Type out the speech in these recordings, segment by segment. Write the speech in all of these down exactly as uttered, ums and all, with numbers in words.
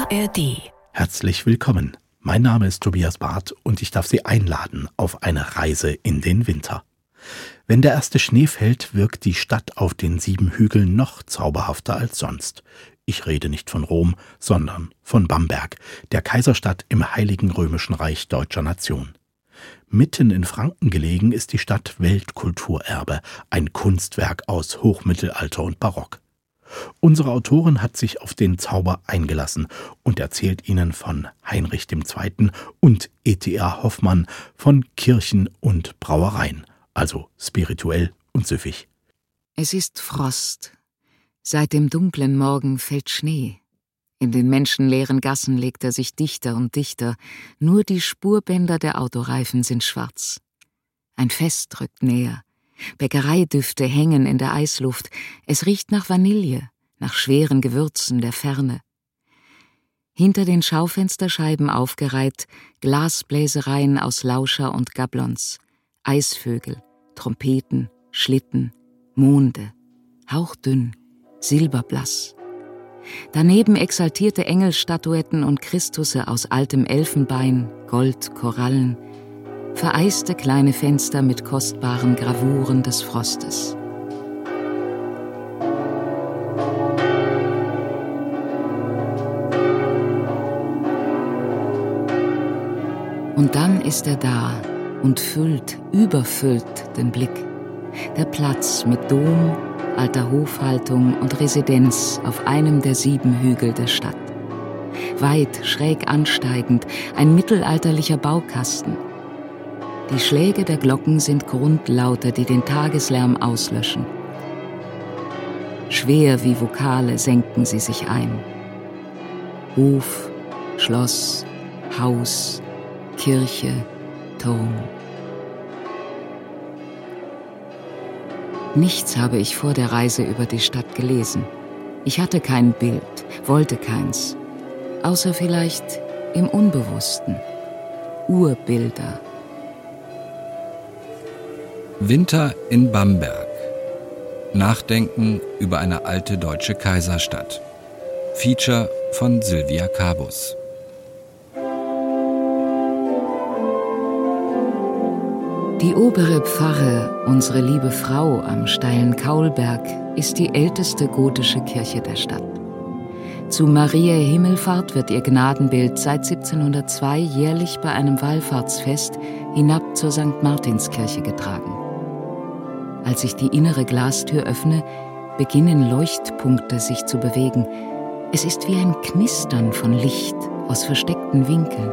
A R D. Herzlich willkommen. Mein Name ist Tobias Barth und ich darf Sie einladen auf eine Reise in den Winter. Wenn der erste Schnee fällt, wirkt die Stadt auf den sieben Hügeln noch zauberhafter als sonst. Ich rede nicht von Rom, sondern von Bamberg, der Kaiserstadt im Heiligen Römischen Reich deutscher Nation. Mitten in Franken gelegen ist die Stadt Weltkulturerbe, ein Kunstwerk aus Hochmittelalter und Barock. Unsere Autorin hat sich auf den Zauber eingelassen und erzählt Ihnen von Heinrich der Zweite. und E T A Hoffmann, von Kirchen und Brauereien, also spirituell und süffig. Es ist Frost. Seit dem dunklen Morgen fällt Schnee. In den menschenleeren Gassen legt er sich dichter und dichter. Nur die Spurbänder der Autoreifen sind schwarz. Ein Fest rückt näher. Bäckereidüfte hängen in der Eisluft. Es riecht nach Vanille, nach schweren Gewürzen der Ferne. Hinter den Schaufensterscheiben aufgereiht Glasbläsereien aus Lauscher und Gablons, Eisvögel, Trompeten, Schlitten, Monde, hauchdünn, silberblass. Daneben exaltierte Engelstatuetten und Christusse aus altem Elfenbein, Gold, Korallen, vereiste kleine Fenster mit kostbaren Gravuren des Frostes. Und dann ist er da und füllt, überfüllt den Blick. Der Platz mit Dom, alter Hofhaltung und Residenz auf einem der sieben Hügel der Stadt. Weit, schräg ansteigend, ein mittelalterlicher Baukasten. Die Schläge der Glocken sind Grundlaute, die den Tageslärm auslöschen. Schwer wie Vokale senken sie sich ein. Hof, Schloss, Haus, Kirche, Turm. Nichts habe ich vor der Reise über die Stadt gelesen. Ich hatte kein Bild, wollte keins. Außer vielleicht im Unbewussten. Urbilder. Winter in Bamberg. Nachdenken über eine alte deutsche Kaiserstadt. Feature von Sylvia Cabus. Die obere Pfarre, unsere liebe Frau am steilen Kaulberg, ist die älteste gotische Kirche der Stadt. Zu Mariä Himmelfahrt wird ihr Gnadenbild seit siebzehnhundertzwei jährlich bei einem Wallfahrtsfest hinab zur Sankt Martinskirche getragen. Als ich die innere Glastür öffne, beginnen Leuchtpunkte sich zu bewegen. Es ist wie ein Knistern von Licht aus versteckten Winkeln.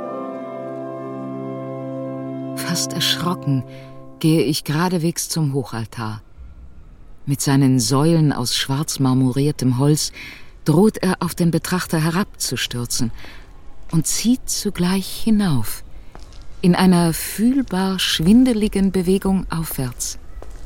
Fast erschrocken gehe ich geradewegs zum Hochaltar. Mit seinen Säulen aus schwarz marmoriertem Holz droht er auf den Betrachter herabzustürzen und zieht zugleich hinauf, in einer fühlbar schwindeligen Bewegung aufwärts.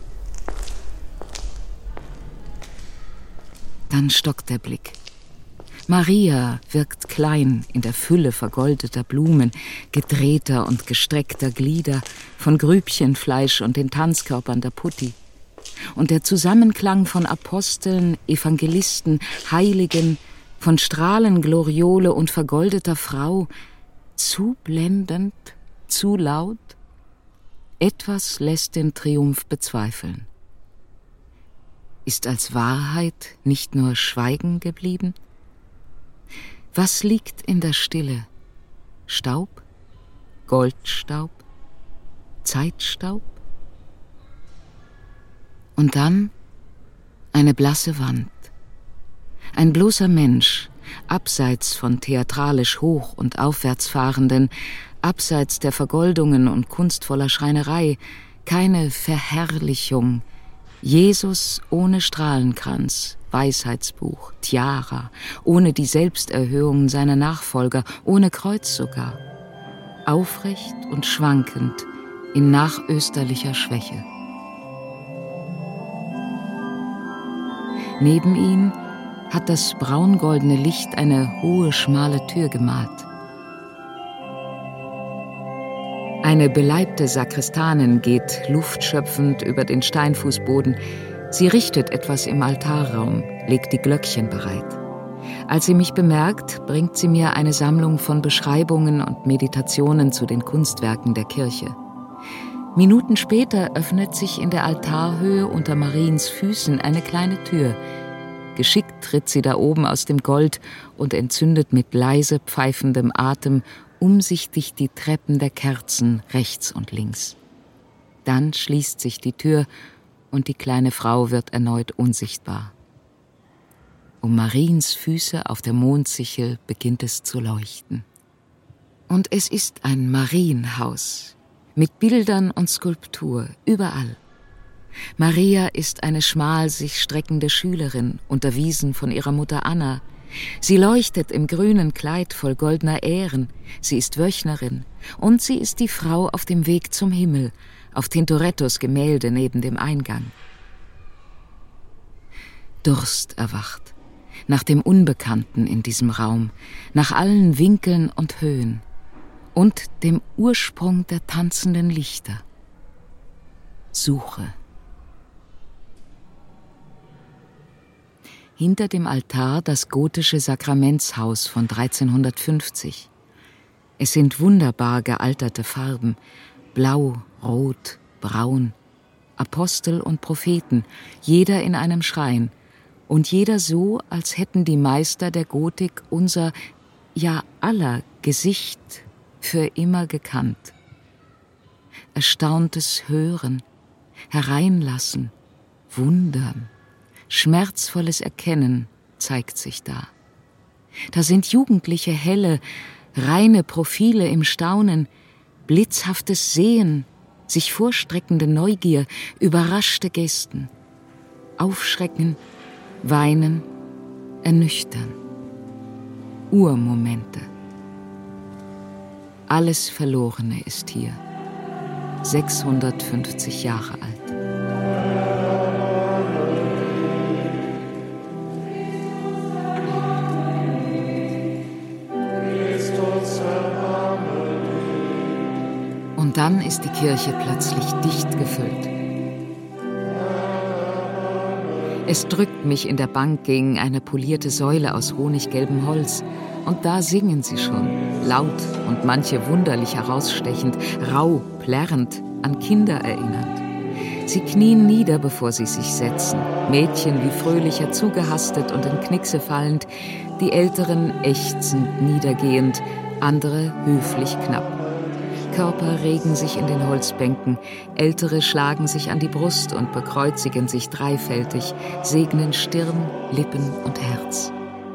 Dann stockt der Blick. Maria wirkt klein in der Fülle vergoldeter Blumen, gedrehter und gestreckter Glieder, von Grübchenfleisch und den Tanzkörpern der Putti. Und der Zusammenklang von Aposteln, Evangelisten, Heiligen, von Strahlengloriole und vergoldeter Frau, zu blendend, zu laut, etwas lässt den Triumph bezweifeln. Ist als Wahrheit nicht nur Schweigen geblieben? Was liegt in der Stille? Staub? Goldstaub? Zeitstaub? Und dann eine blasse Wand. Ein bloßer Mensch, abseits von theatralisch hoch- und aufwärtsfahrenden, abseits der Vergoldungen und kunstvoller Schreinerei, keine Verherrlichung. Jesus ohne Strahlenkranz, Weisheitsbuch, Tiara, ohne die Selbsterhöhung seiner Nachfolger, ohne Kreuz sogar. Aufrecht und schwankend in nachösterlicher Schwäche. Neben ihm hat das braungoldene Licht eine hohe, schmale Tür gemalt. Eine beleibte Sakristanin geht luftschöpfend über den Steinfußboden. Sie richtet etwas im Altarraum, legt die Glöckchen bereit. Als sie mich bemerkt, bringt sie mir eine Sammlung von Beschreibungen und Meditationen zu den Kunstwerken der Kirche. Minuten später öffnet sich in der Altarhöhe unter Mariens Füßen eine kleine Tür. Geschickt tritt sie da oben aus dem Gold und entzündet mit leise pfeifendem Atem umsichtig die Treppen der Kerzen rechts und links. Dann schließt sich die Tür und die kleine Frau wird erneut unsichtbar. Um Mariens Füße auf der Mondsichel beginnt es zu leuchten. Und es ist ein Marienhaus mit Bildern und Skulptur überall. Maria ist eine schmal sich streckende Schülerin, unterwiesen von ihrer Mutter Anna. Sie leuchtet im grünen Kleid voll goldener Ähren, sie ist Wöchnerin und sie ist die Frau auf dem Weg zum Himmel, auf Tintorettos Gemälde neben dem Eingang. Durst erwacht, nach dem Unbekannten in diesem Raum, nach allen Winkeln und Höhen und dem Ursprung der tanzenden Lichter. Suche. Hinter dem Altar das gotische Sakramentshaus von dreizehnhundertfünfzig. Es sind wunderbar gealterte Farben, blau, rot, braun, Apostel und Propheten, jeder in einem Schrein, und jeder so, als hätten die Meister der Gotik unser, ja aller Gesicht für immer gekannt. Erstauntes Hören, Hereinlassen, Wundern, schmerzvolles Erkennen zeigt sich da. Da sind jugendliche helle, reine Profile im Staunen, blitzhaftes Sehen, sich vorstreckende Neugier, überraschte Gesten, Aufschrecken, Weinen, Ernüchtern, Urmomente. Alles Verlorene ist hier, sechshundertfünfzig Jahre alt. Und dann ist die Kirche plötzlich dicht gefüllt. Es drückt mich in der Bank gegen eine polierte Säule aus honiggelbem Holz. Und da singen sie schon, laut und manche wunderlich herausstechend, rau, plärrend, an Kinder erinnernd. Sie knien nieder, bevor sie sich setzen, Mädchen wie fröhlicher zugehastet und in Knickse fallend, die Älteren ächzend niedergehend, andere höflich knapp. Körper regen sich in den Holzbänken, Ältere schlagen sich an die Brust und bekreuzigen sich dreifältig, segnen Stirn, Lippen und Herz.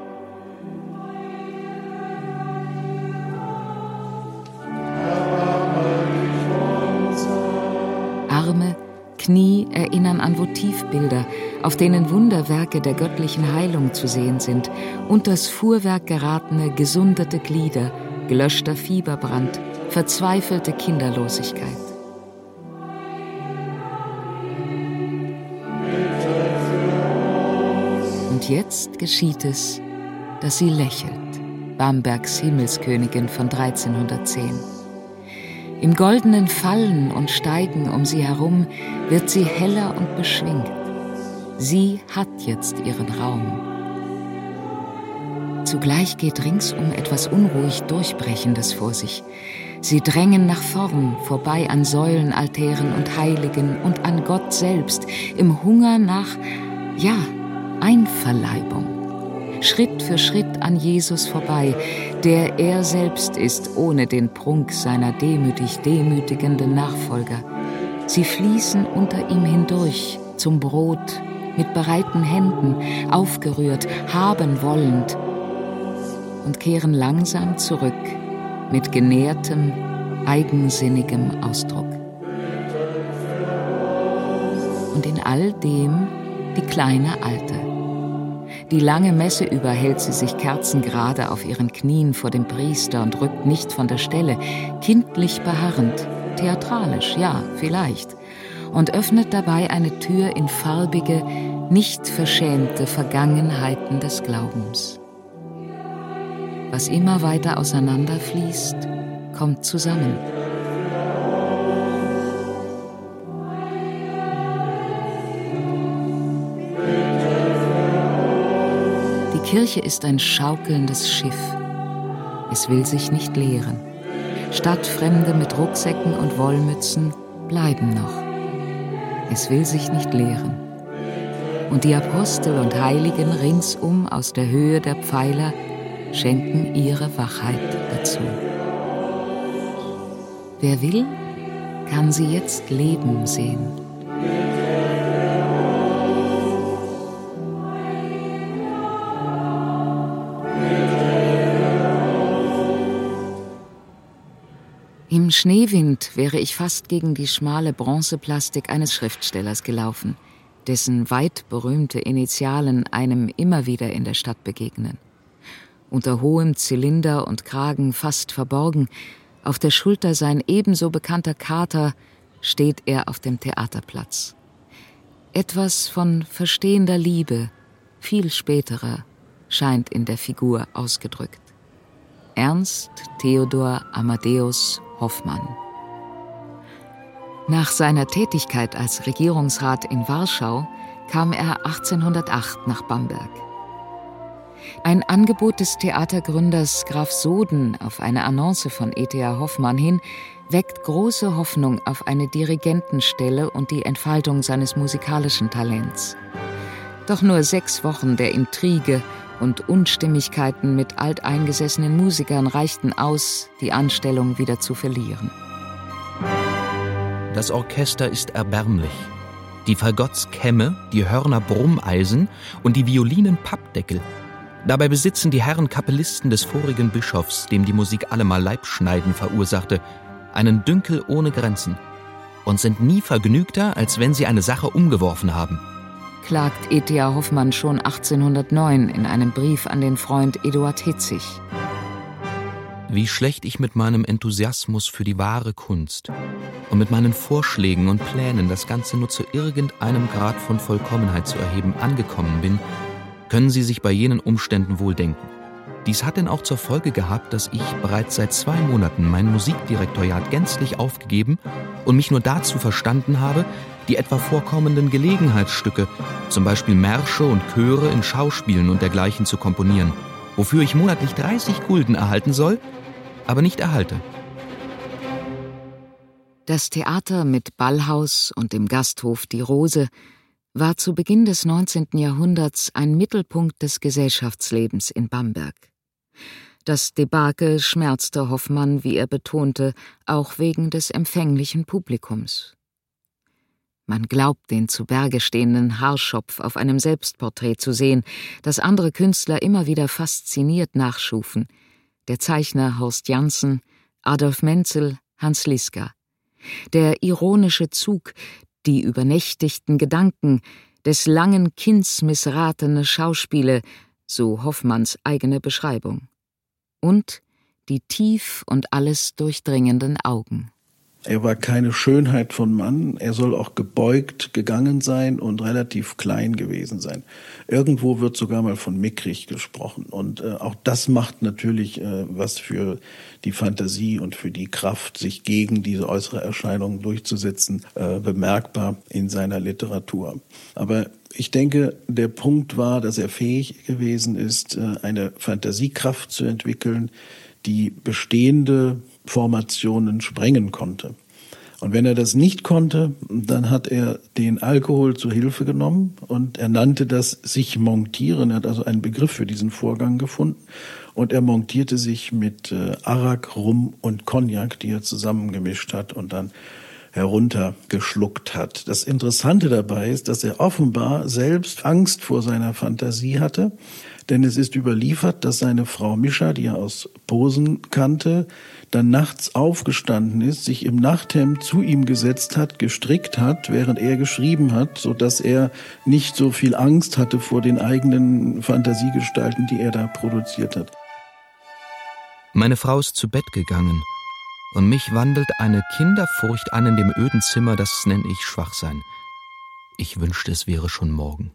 Arme, Knie erinnern an Votivbilder, auf denen Wunderwerke der göttlichen Heilung zu sehen sind, und das Fuhrwerk geratene, gesundete Glieder, gelöschter Fieberbrand, verzweifelte Kinderlosigkeit. Und jetzt geschieht es, dass sie lächelt, Bambergs Himmelskönigin von dreizehnhundertzehn. Im goldenen Fallen und Steigen um sie herum wird sie heller und beschwingt. Sie hat jetzt ihren Raum. Zugleich geht ringsum etwas unruhig Durchbrechendes vor sich. Sie drängen nach vorn, vorbei an Säulenaltären und Heiligen und an Gott selbst, im Hunger nach, ja, Einverleibung. Schritt für Schritt an Jesus vorbei, der er selbst ist, ohne den Prunk seiner demütig demütigenden Nachfolger. Sie fließen unter ihm hindurch zum Brot, mit bereiten Händen, aufgerührt, haben wollend, und kehren langsam zurück mit genährtem, eigensinnigem Ausdruck. Und in all dem die kleine Alte. Die lange Messe über hält sie sich kerzengerade auf ihren Knien vor dem Priester und rückt nicht von der Stelle, kindlich beharrend, theatralisch, ja, vielleicht, und öffnet dabei eine Tür in farbige, nicht verschämte Vergangenheiten des Glaubens. Was immer weiter auseinanderfließt, kommt zusammen. Die Kirche ist ein schaukelndes Schiff. Es will sich nicht leeren. Stadtfremde mit Rucksäcken und Wollmützen bleiben noch. Es will sich nicht leeren. Und die Apostel und Heiligen ringsum aus der Höhe der Pfeiler schenken ihre Wachheit dazu. Wer will, kann sie jetzt leben sehen. Im Schneewind wäre ich fast gegen die schmale Bronzeplastik eines Schriftstellers gelaufen, dessen weit berühmte Initialen einem immer wieder in der Stadt begegnen. Unter hohem Zylinder und Kragen fast verborgen, auf der Schulter sein ebenso bekannter Kater, steht er auf dem Theaterplatz. Etwas von verstehender Liebe, viel späterer, scheint in der Figur ausgedrückt. Ernst Theodor Amadeus Hoffmann. Nach seiner Tätigkeit als Regierungsrat in Warschau kam er achtzehnhundertacht nach Bamberg. Ein Angebot des Theatergründers Graf Soden auf eine Annonce von E T H Hoffmann hin weckt große Hoffnung auf eine Dirigentenstelle und die Entfaltung seines musikalischen Talents. Doch nur sechs Wochen der Intrige und Unstimmigkeiten mit alteingesessenen Musikern reichten aus, die Anstellung wieder zu verlieren. Das Orchester ist erbärmlich. Die Fagotts Kämme, die Hörner Brummeisen und die Violinen Pappdeckel. Dabei besitzen die Herren Kapellisten des vorigen Bischofs, dem die Musik allemal Leibschneiden verursachte, einen Dünkel ohne Grenzen und sind nie vergnügter, als wenn sie eine Sache umgeworfen haben, klagt E T H Hoffmann schon achtzehnhundertneun in einem Brief an den Freund Eduard Hitzig. Wie schlecht ich mit meinem Enthusiasmus für die wahre Kunst und mit meinen Vorschlägen und Plänen, das Ganze nur zu irgendeinem Grad von Vollkommenheit zu erheben, angekommen bin, können Sie sich bei jenen Umständen wohl denken. Dies hat denn auch zur Folge gehabt, dass ich bereits seit zwei Monaten mein Musikdirektoriat gänzlich aufgegeben und mich nur dazu verstanden habe, die etwa vorkommenden Gelegenheitsstücke, zum Beispiel Märsche und Chöre in Schauspielen und dergleichen zu komponieren, wofür ich monatlich dreißig Gulden erhalten soll, aber nicht erhalte. Das Theater mit Ballhaus und dem Gasthof Die Rose war zu Beginn des neunzehnten Jahrhunderts ein Mittelpunkt des Gesellschaftslebens in Bamberg. Das Debakel schmerzte Hoffmann, wie er betonte, auch wegen des empfänglichen Publikums. Man glaubt, den zu Berge stehenden Haarschopf auf einem Selbstporträt zu sehen, das andere Künstler immer wieder fasziniert nachschufen. Der Zeichner Horst Janssen, Adolf Menzel, Hans Liska. Der ironische Zug, die übernächtigten Gedanken, des langen Kinds missratene Schauspiele, so Hoffmanns eigene Beschreibung. Und die tief und alles durchdringenden Augen. Er war keine Schönheit von Mann, er soll auch gebeugt gegangen sein und relativ klein gewesen sein. Irgendwo wird sogar mal von mickrig gesprochen und äh, auch das macht natürlich äh, was für die Fantasie und für die Kraft, sich gegen diese äußere Erscheinung durchzusetzen, äh, bemerkbar in seiner Literatur. Aber ich denke, der Punkt war, dass er fähig gewesen ist, äh, eine Fantasiekraft zu entwickeln, die bestehende Formationen sprengen konnte. Und wenn er das nicht konnte, dann hat er den Alkohol zur Hilfe genommen und er nannte das sich montieren. Er hat also einen Begriff für diesen Vorgang gefunden und er montierte sich mit äh, Arak, Rum und Cognac, die er zusammengemischt hat und dann heruntergeschluckt hat. Das Interessante dabei ist, dass er offenbar selbst Angst vor seiner Fantasie hatte, denn es ist überliefert, dass seine Frau Mischa, die er aus Posen kannte, dann nachts aufgestanden ist, sich im Nachthemd zu ihm gesetzt hat, gestrickt hat, während er geschrieben hat, so dass er nicht so viel Angst hatte vor den eigenen Fantasiegestalten, die er da produziert hat. Meine Frau ist zu Bett gegangen und mich wandelt eine Kinderfurcht an in dem öden Zimmer, das nenne ich Schwachsein. Ich wünschte, es wäre schon morgen.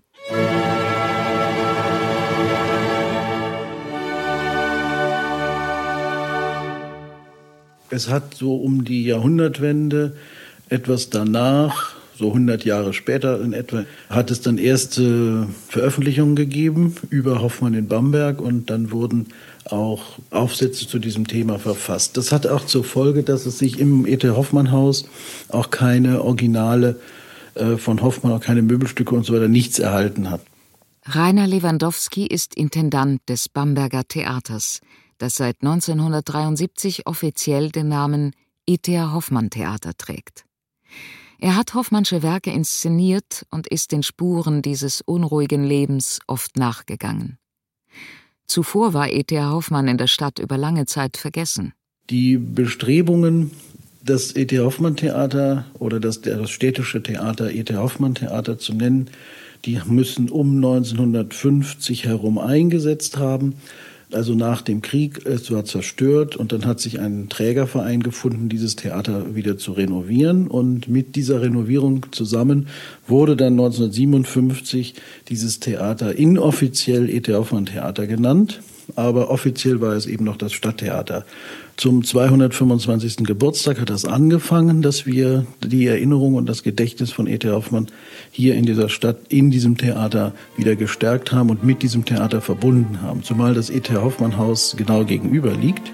Es hat so um die Jahrhundertwende, etwas danach, so hundert Jahre später in etwa, hat es dann erste Veröffentlichungen gegeben über Hoffmann in Bamberg und dann wurden auch Aufsätze zu diesem Thema verfasst. Das hat auch zur Folge, dass es sich im E T Hoffmann-Haus auch keine Originale äh, von Hoffmann, auch keine Möbelstücke und so weiter, nichts erhalten hat. Rainer Lewandowski ist Intendant des Bamberger Theaters, das seit neunzehnhundertdreiundsiebzig offiziell den Namen E T Hoffmann-Theater trägt. Er hat Hoffmannsche Werke inszeniert und ist den Spuren dieses unruhigen Lebens oft nachgegangen. Zuvor war E T Hoffmann in der Stadt über lange Zeit vergessen. Die Bestrebungen, das E T Hoffmann-Theater oder das, das städtische Theater E T Hoffmann-Theater zu nennen, die müssen um neunzehnhundertfünfzig herum eingesetzt haben. Also nach dem Krieg, es war zerstört und dann hat sich ein Trägerverein gefunden, dieses Theater wieder zu renovieren. Und mit dieser Renovierung zusammen wurde dann neunzehnhundertsiebenundfünfzig dieses Theater inoffiziell E T Hoffmann Theater genannt. Aber offiziell war es eben noch das Stadttheater. Zum zweihundertfünfundzwanzigsten Geburtstag hat das angefangen, dass wir die Erinnerung und das Gedächtnis von E T Hoffmann hier in dieser Stadt, in diesem Theater wieder gestärkt haben und mit diesem Theater verbunden haben. Zumal das E T Hoffmann-Haus genau gegenüber liegt.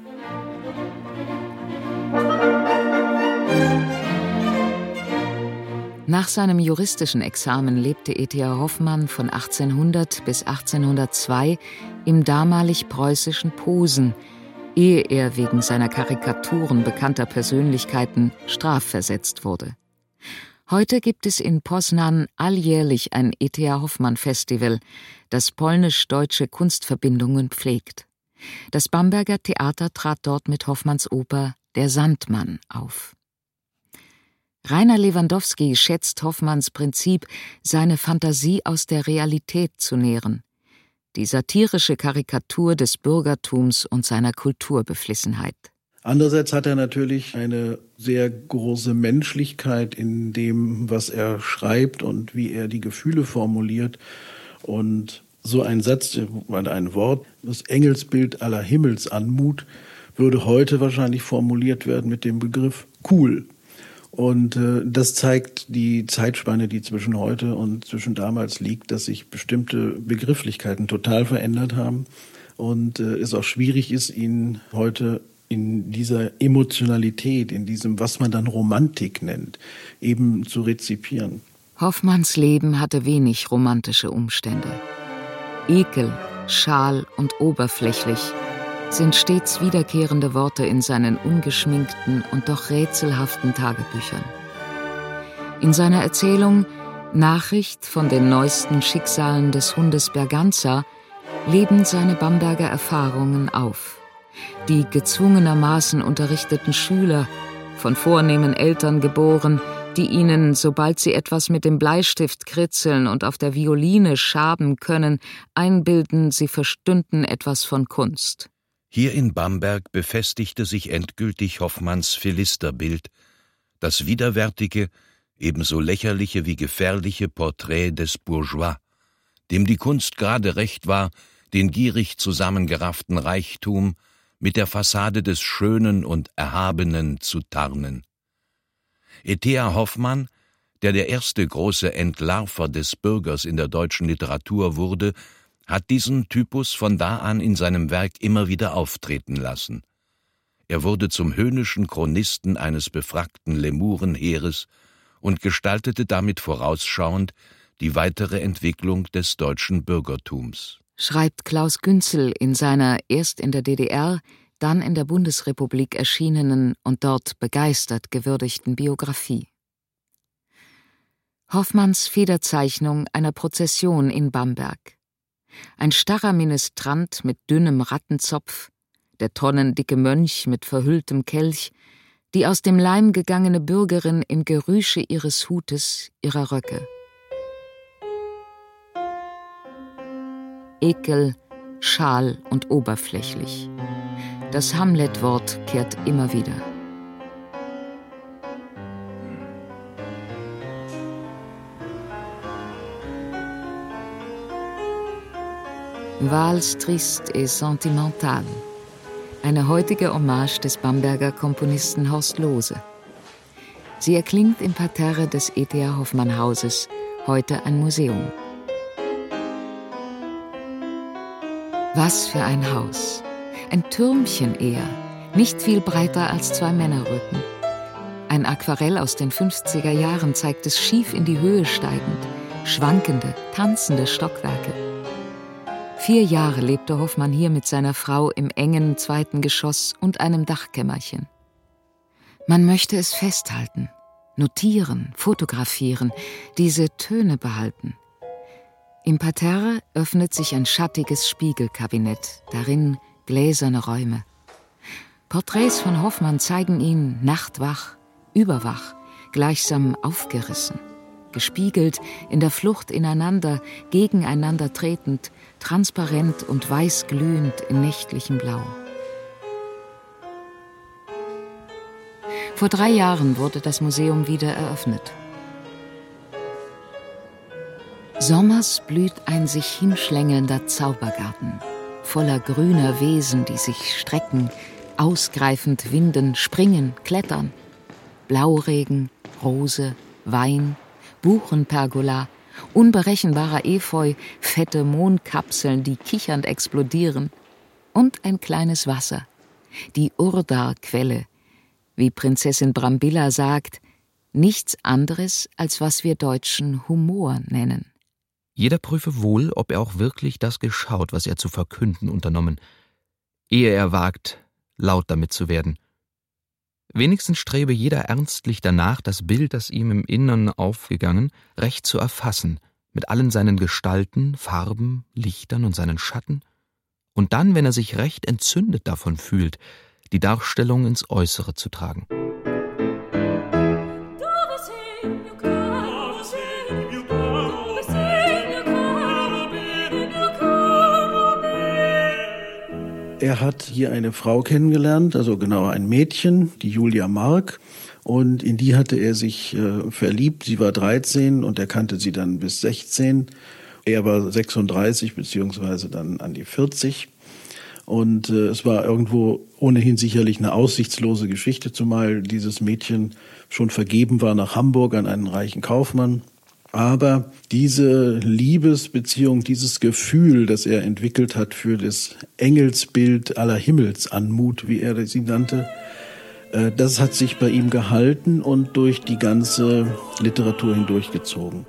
Nach seinem juristischen Examen lebte E T Hoffmann von achtzehnhundert bis achtzehnhundertzwei im damalig preußischen Posen, ehe er wegen seiner Karikaturen bekannter Persönlichkeiten strafversetzt wurde. Heute gibt es in Poznań alljährlich ein E T Hoffmann-Festival, das polnisch-deutsche Kunstverbindungen pflegt. Das Bamberger Theater trat dort mit Hoffmanns Oper »Der Sandmann« auf. Rainer Lewandowski schätzt Hoffmanns Prinzip, seine Fantasie aus der Realität zu nähren. Die satirische Karikatur des Bürgertums und seiner Kulturbeflissenheit. Andererseits hat er natürlich eine sehr große Menschlichkeit in dem, was er schreibt und wie er die Gefühle formuliert. Und so ein Satz, ein Wort, das Engelsbild aller Himmelsanmut, würde heute wahrscheinlich formuliert werden mit dem Begriff cool. Und äh, das zeigt die Zeitspanne, die zwischen heute und zwischen damals liegt, dass sich bestimmte Begrifflichkeiten total verändert haben und äh, es auch schwierig ist, ihn heute in dieser Emotionalität, in diesem, was man dann Romantik nennt, eben zu rezipieren. Hoffmanns Leben hatte wenig romantische Umstände. Ekel, schal und oberflächlich sind stets wiederkehrende Worte in seinen ungeschminkten und doch rätselhaften Tagebüchern. In seiner Erzählung »Nachricht von den neuesten Schicksalen des Hundes Berganza« leben seine Bamberger Erfahrungen auf. Die gezwungenermaßen unterrichteten Schüler, von vornehmen Eltern geboren, die ihnen, sobald sie etwas mit dem Bleistift kritzeln und auf der Violine schaben können, einbilden, sie verstünden etwas von Kunst. Hier in Bamberg befestigte sich endgültig Hoffmanns Philisterbild, das widerwärtige, ebenso lächerliche wie gefährliche Porträt des Bourgeois, dem die Kunst gerade recht war, den gierig zusammengerafften Reichtum mit der Fassade des Schönen und Erhabenen zu tarnen. E T Hoffmann, der der erste große Entlarver des Bürgers in der deutschen Literatur wurde, hat diesen Typus von da an in seinem Werk immer wieder auftreten lassen. Er wurde zum höhnischen Chronisten eines befrackten Lemurenheeres und gestaltete damit vorausschauend die weitere Entwicklung des deutschen Bürgertums. Schreibt Klaus Günzel in seiner erst in der D D R, dann in der Bundesrepublik erschienenen und dort begeistert gewürdigten Biografie. Hoffmanns Federzeichnung einer Prozession in Bamberg. Ein starrer Ministrant mit dünnem Rattenzopf, der tonnendicke Mönch mit verhülltem Kelch, die aus dem Leim gegangene Bürgerin im Gerüsche ihres Hutes, ihrer Röcke. Ekel, schal und oberflächlich. Das Hamlet-Wort kehrt immer wieder. Valse triste et sentimentale. Eine heutige Hommage des Bamberger Komponisten Horst Lohse. Sie erklingt im Parterre des E T H Hoffmann Hauses, heute ein Museum. Was für ein Haus. Ein Türmchen eher, nicht viel breiter als zwei Männerrücken. Ein Aquarell aus den fünfziger Jahren zeigt es schief in die Höhe steigend, schwankende, tanzende Stockwerke. Vier Jahre lebte Hoffmann hier mit seiner Frau im engen zweiten Geschoss und einem Dachkämmerchen. Man möchte es festhalten, notieren, fotografieren, diese Töne behalten. Im Parterre öffnet sich ein schattiges Spiegelkabinett, darin gläserne Räume. Porträts von Hoffmann zeigen ihn nachtwach, überwach, gleichsam aufgerissen, gespiegelt, in der Flucht ineinander, gegeneinander tretend, transparent und weiß glühend in nächtlichem Blau. Vor drei Jahren wurde das Museum wieder eröffnet. Sommers blüht ein sich hinschlängelnder Zaubergarten, voller grüner Wesen, die sich strecken, ausgreifend winden, springen, klettern. Blauregen, Rose, Wein, Buchenpergola, unberechenbarer Efeu, fette Mondkapseln, die kichernd explodieren, und ein kleines Wasser, die Urdar-Quelle, wie Prinzessin Brambilla sagt, nichts anderes, als was wir Deutschen Humor nennen. Jeder prüfe wohl, ob er auch wirklich das geschaut, was er zu verkünden unternommen, ehe er wagt, laut damit zu werden. Wenigstens strebe jeder ernstlich danach, das Bild, das ihm im Innern aufgegangen, recht zu erfassen, mit allen seinen Gestalten, Farben, Lichtern und seinen Schatten, und dann, wenn er sich recht entzündet davon fühlt, die Darstellung ins Äußere zu tragen. Er hat hier eine Frau kennengelernt, also genauer ein Mädchen, die Julia Mark, und in die hatte er sich äh, verliebt. Sie war dreizehn und er kannte sie dann bis sechzehn. Er war sechsunddreißig beziehungsweise dann an die vierzig. Und äh, es war irgendwo ohnehin sicherlich eine aussichtslose Geschichte, zumal dieses Mädchen schon vergeben war nach Hamburg an einen reichen Kaufmann. Aber diese Liebesbeziehung, dieses Gefühl, das er entwickelt hat für das Engelsbild aller Himmelsanmut, wie er sie nannte, äh, das hat sich bei ihm gehalten und durch die ganze Literatur hindurchgezogen.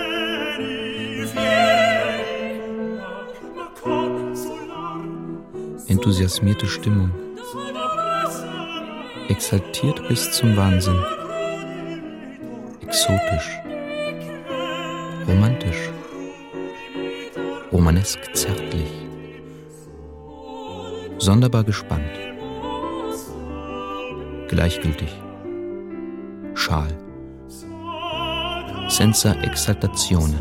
Enthusiasmierte Stimmung, exaltiert bis zum Wahnsinn, exotisch, romantisch, romanesk zärtlich, sonderbar gespannt, gleichgültig, schal, senza exaltazione,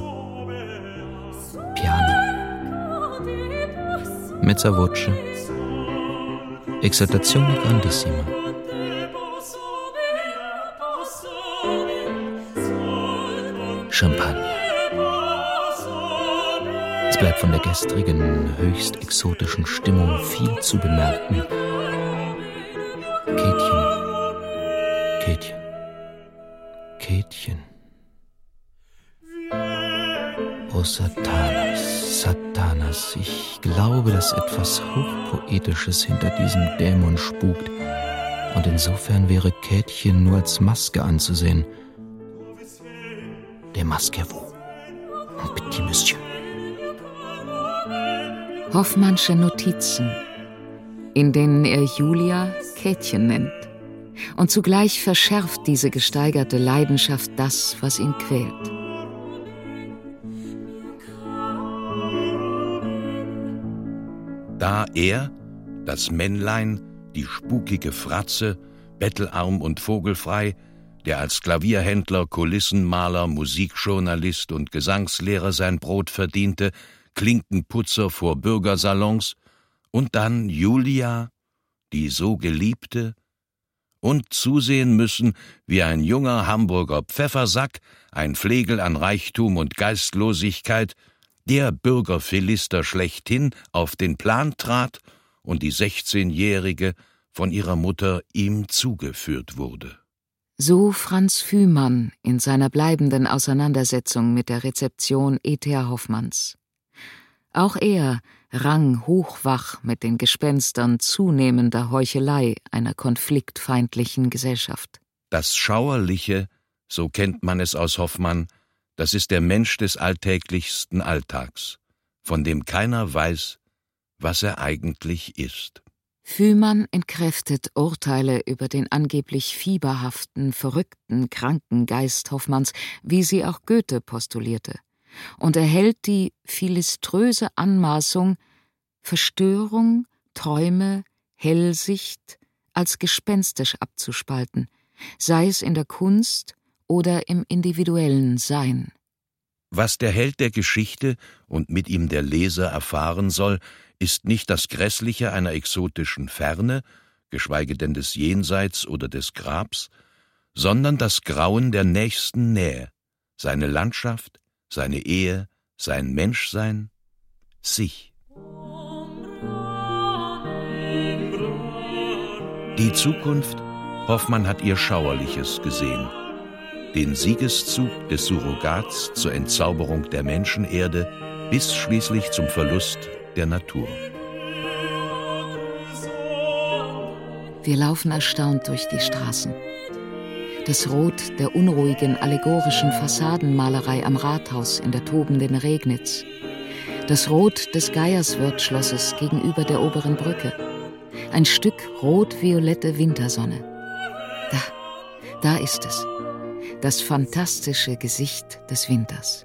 piano, mezza voce, exaltazione grandissima. Champagner. Es bleibt von der gestrigen, höchst exotischen Stimmung viel zu bemerken. Käthchen, Käthchen, Käthchen. Oh Satanas, Satanas, ich glaube, dass etwas Hochpoetisches hinter diesem Dämon spukt. Und insofern wäre Käthchen nur als Maske anzusehen. Der Maske wo? Mon petit Monsieur. Hoffmannsche Notizen, in denen er Julia Käthchen nennt. Und zugleich verschärft diese gesteigerte Leidenschaft das, was ihn quält. Da er, das Männlein, die spukige Fratze, bettelarm und vogelfrei, der als Klavierhändler, Kulissenmaler, Musikjournalist und Gesangslehrer sein Brot verdiente, Klinkenputzer vor Bürgersalons, und dann Julia, die so Geliebte, und zusehen müssen, wie ein junger Hamburger Pfeffersack, ein Flegel an Reichtum und Geistlosigkeit, der Bürgerphilister schlechthin, auf den Plan trat und die sechzehnjährige von ihrer Mutter ihm zugeführt wurde. So Franz Fühmann in seiner bleibenden Auseinandersetzung mit der Rezeption E T H Hoffmanns. Auch er rang hochwach mit den Gespenstern zunehmender Heuchelei einer konfliktfeindlichen Gesellschaft. Das Schauerliche, so kennt man es aus Hoffmann, das ist der Mensch des alltäglichsten Alltags, von dem keiner weiß, was er eigentlich ist. Fühmann entkräftet Urteile über den angeblich fieberhaften, verrückten, kranken Geist Hoffmanns, wie sie auch Goethe postulierte, und erhält die philiströse Anmaßung, Verstörung, Träume, Hellsicht als gespenstisch abzuspalten, sei es in der Kunst oder im individuellen Sein. Was der Held der Geschichte und mit ihm der Leser erfahren soll, ist nicht das Grässliche einer exotischen Ferne, geschweige denn des Jenseits oder des Grabs, sondern das Grauen der nächsten Nähe, seine Landschaft, seine Ehe, sein Menschsein, sich. Die Zukunft, Hoffmann hat ihr Schauerliches gesehen. Den Siegeszug des Surrogats zur Entzauberung der Menschenerde bis schließlich zum Verlust der Natur. Wir laufen erstaunt durch die Straßen. Das Rot der unruhigen, allegorischen Fassadenmalerei am Rathaus in der tobenden Regnitz. Das Rot des Geierswirth-Schlosses gegenüber der oberen Brücke. Ein Stück rot-violette Wintersonne. Da, da ist es. Das fantastische Gesicht des Winters.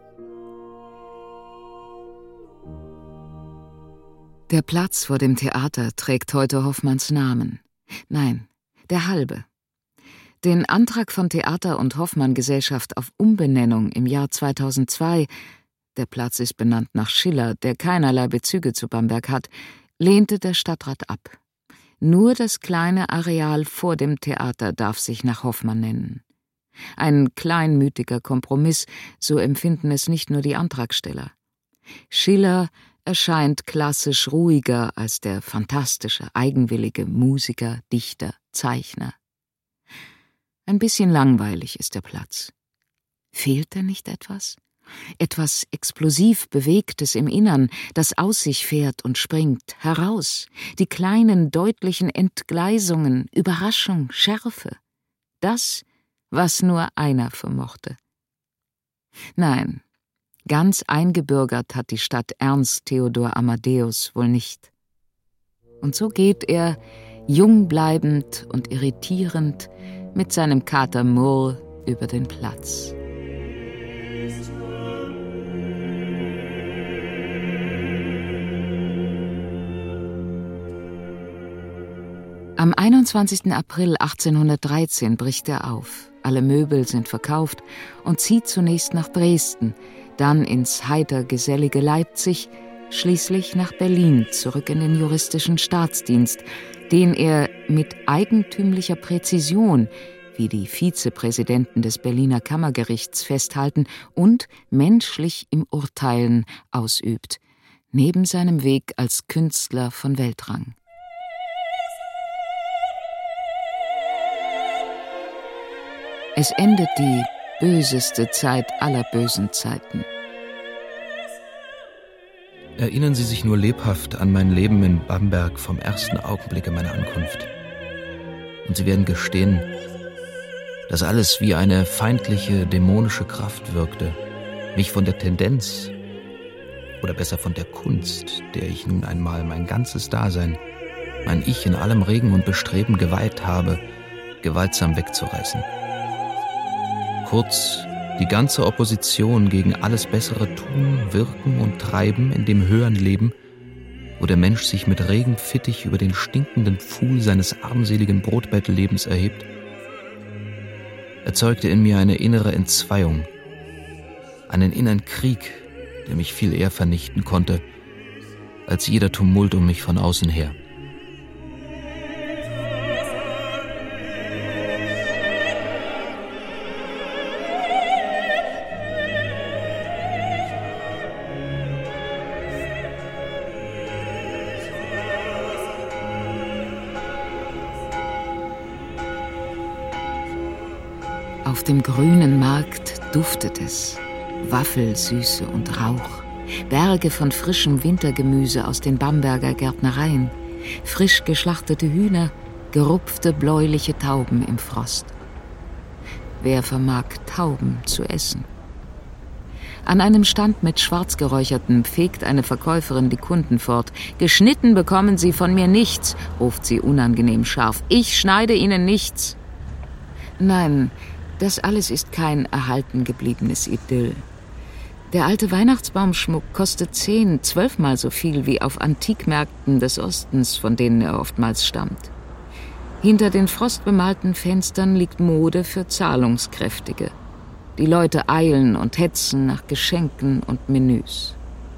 Der Platz vor dem Theater trägt heute Hoffmanns Namen. Nein, der halbe. Den Antrag von Theater- und Hoffmann-Gesellschaft auf Umbenennung im Jahr zweitausendzwei, der Platz ist benannt nach Schiller, der keinerlei Bezüge zu Bamberg hat, lehnte der Stadtrat ab. Nur das kleine Areal vor dem Theater darf sich nach Hoffmann nennen. Ein kleinmütiger Kompromiss, so empfinden es nicht nur die Antragsteller. Schiller erscheint klassisch ruhiger als der fantastische, eigenwillige Musiker, Dichter, Zeichner. Ein bisschen langweilig ist der Platz. Fehlt da nicht etwas? Etwas explosiv Bewegtes im Innern, das aus sich fährt und springt, heraus, die kleinen, deutlichen Entgleisungen, Überraschung, Schärfe. Das, was nur einer vermochte. Nein, ganz eingebürgert hat die Stadt Ernst Theodor Amadeus wohl nicht. Und so geht er, jung bleibend und irritierend, mit seinem Kater Murr über den Platz. Am einundzwanzigsten April achtzehnhundertdreizehn bricht er auf. Alle Möbel sind verkauft und zieht zunächst nach Dresden, dann ins heiter gesellige Leipzig, schließlich nach Berlin, zurück in den juristischen Staatsdienst, den er mit eigentümlicher Präzision, wie die Vizepräsidenten des Berliner Kammergerichts festhalten, und menschlich im Urteilen ausübt, neben seinem Weg als Künstler von Weltrang. Es endet die böseste Zeit aller bösen Zeiten. Erinnern Sie sich nur lebhaft an mein Leben in Bamberg vom ersten Augenblicke meiner Ankunft. Und Sie werden gestehen, dass alles wie eine feindliche, dämonische Kraft wirkte, mich von der Tendenz, oder besser von der Kunst, der ich nun einmal mein ganzes Dasein, mein Ich in allem Regen und Bestreben geweiht habe, gewaltsam wegzureißen. Kurz, die ganze Opposition gegen alles bessere Tun, Wirken und Treiben in dem höheren Leben, wo der Mensch sich mit Regenfittich über den stinkenden Pfuhl seines armseligen Brotbettellebens erhebt, erzeugte in mir eine innere Entzweiung, einen inneren Krieg, der mich viel eher vernichten konnte, als jeder Tumult um mich von außen her. Auf dem grünen Markt duftet es, Waffelsüße und Rauch, Berge von frischem Wintergemüse aus den Bamberger Gärtnereien, frisch geschlachtete Hühner, gerupfte bläuliche Tauben im Frost. Wer vermag Tauben zu essen? An einem Stand mit Schwarzgeräucherten fegt eine Verkäuferin die Kunden fort. »Geschnitten bekommen Sie von mir nichts«, ruft sie unangenehm scharf. »Ich schneide Ihnen nichts.« Nein, das alles ist kein erhalten gebliebenes Idyll. Der alte Weihnachtsbaumschmuck kostet zehn, zwölfmal so viel wie auf Antikmärkten des Ostens, von denen er oftmals stammt. Hinter den frostbemalten Fenstern liegt Mode für Zahlungskräftige. Die Leute eilen und hetzen nach Geschenken und Menüs.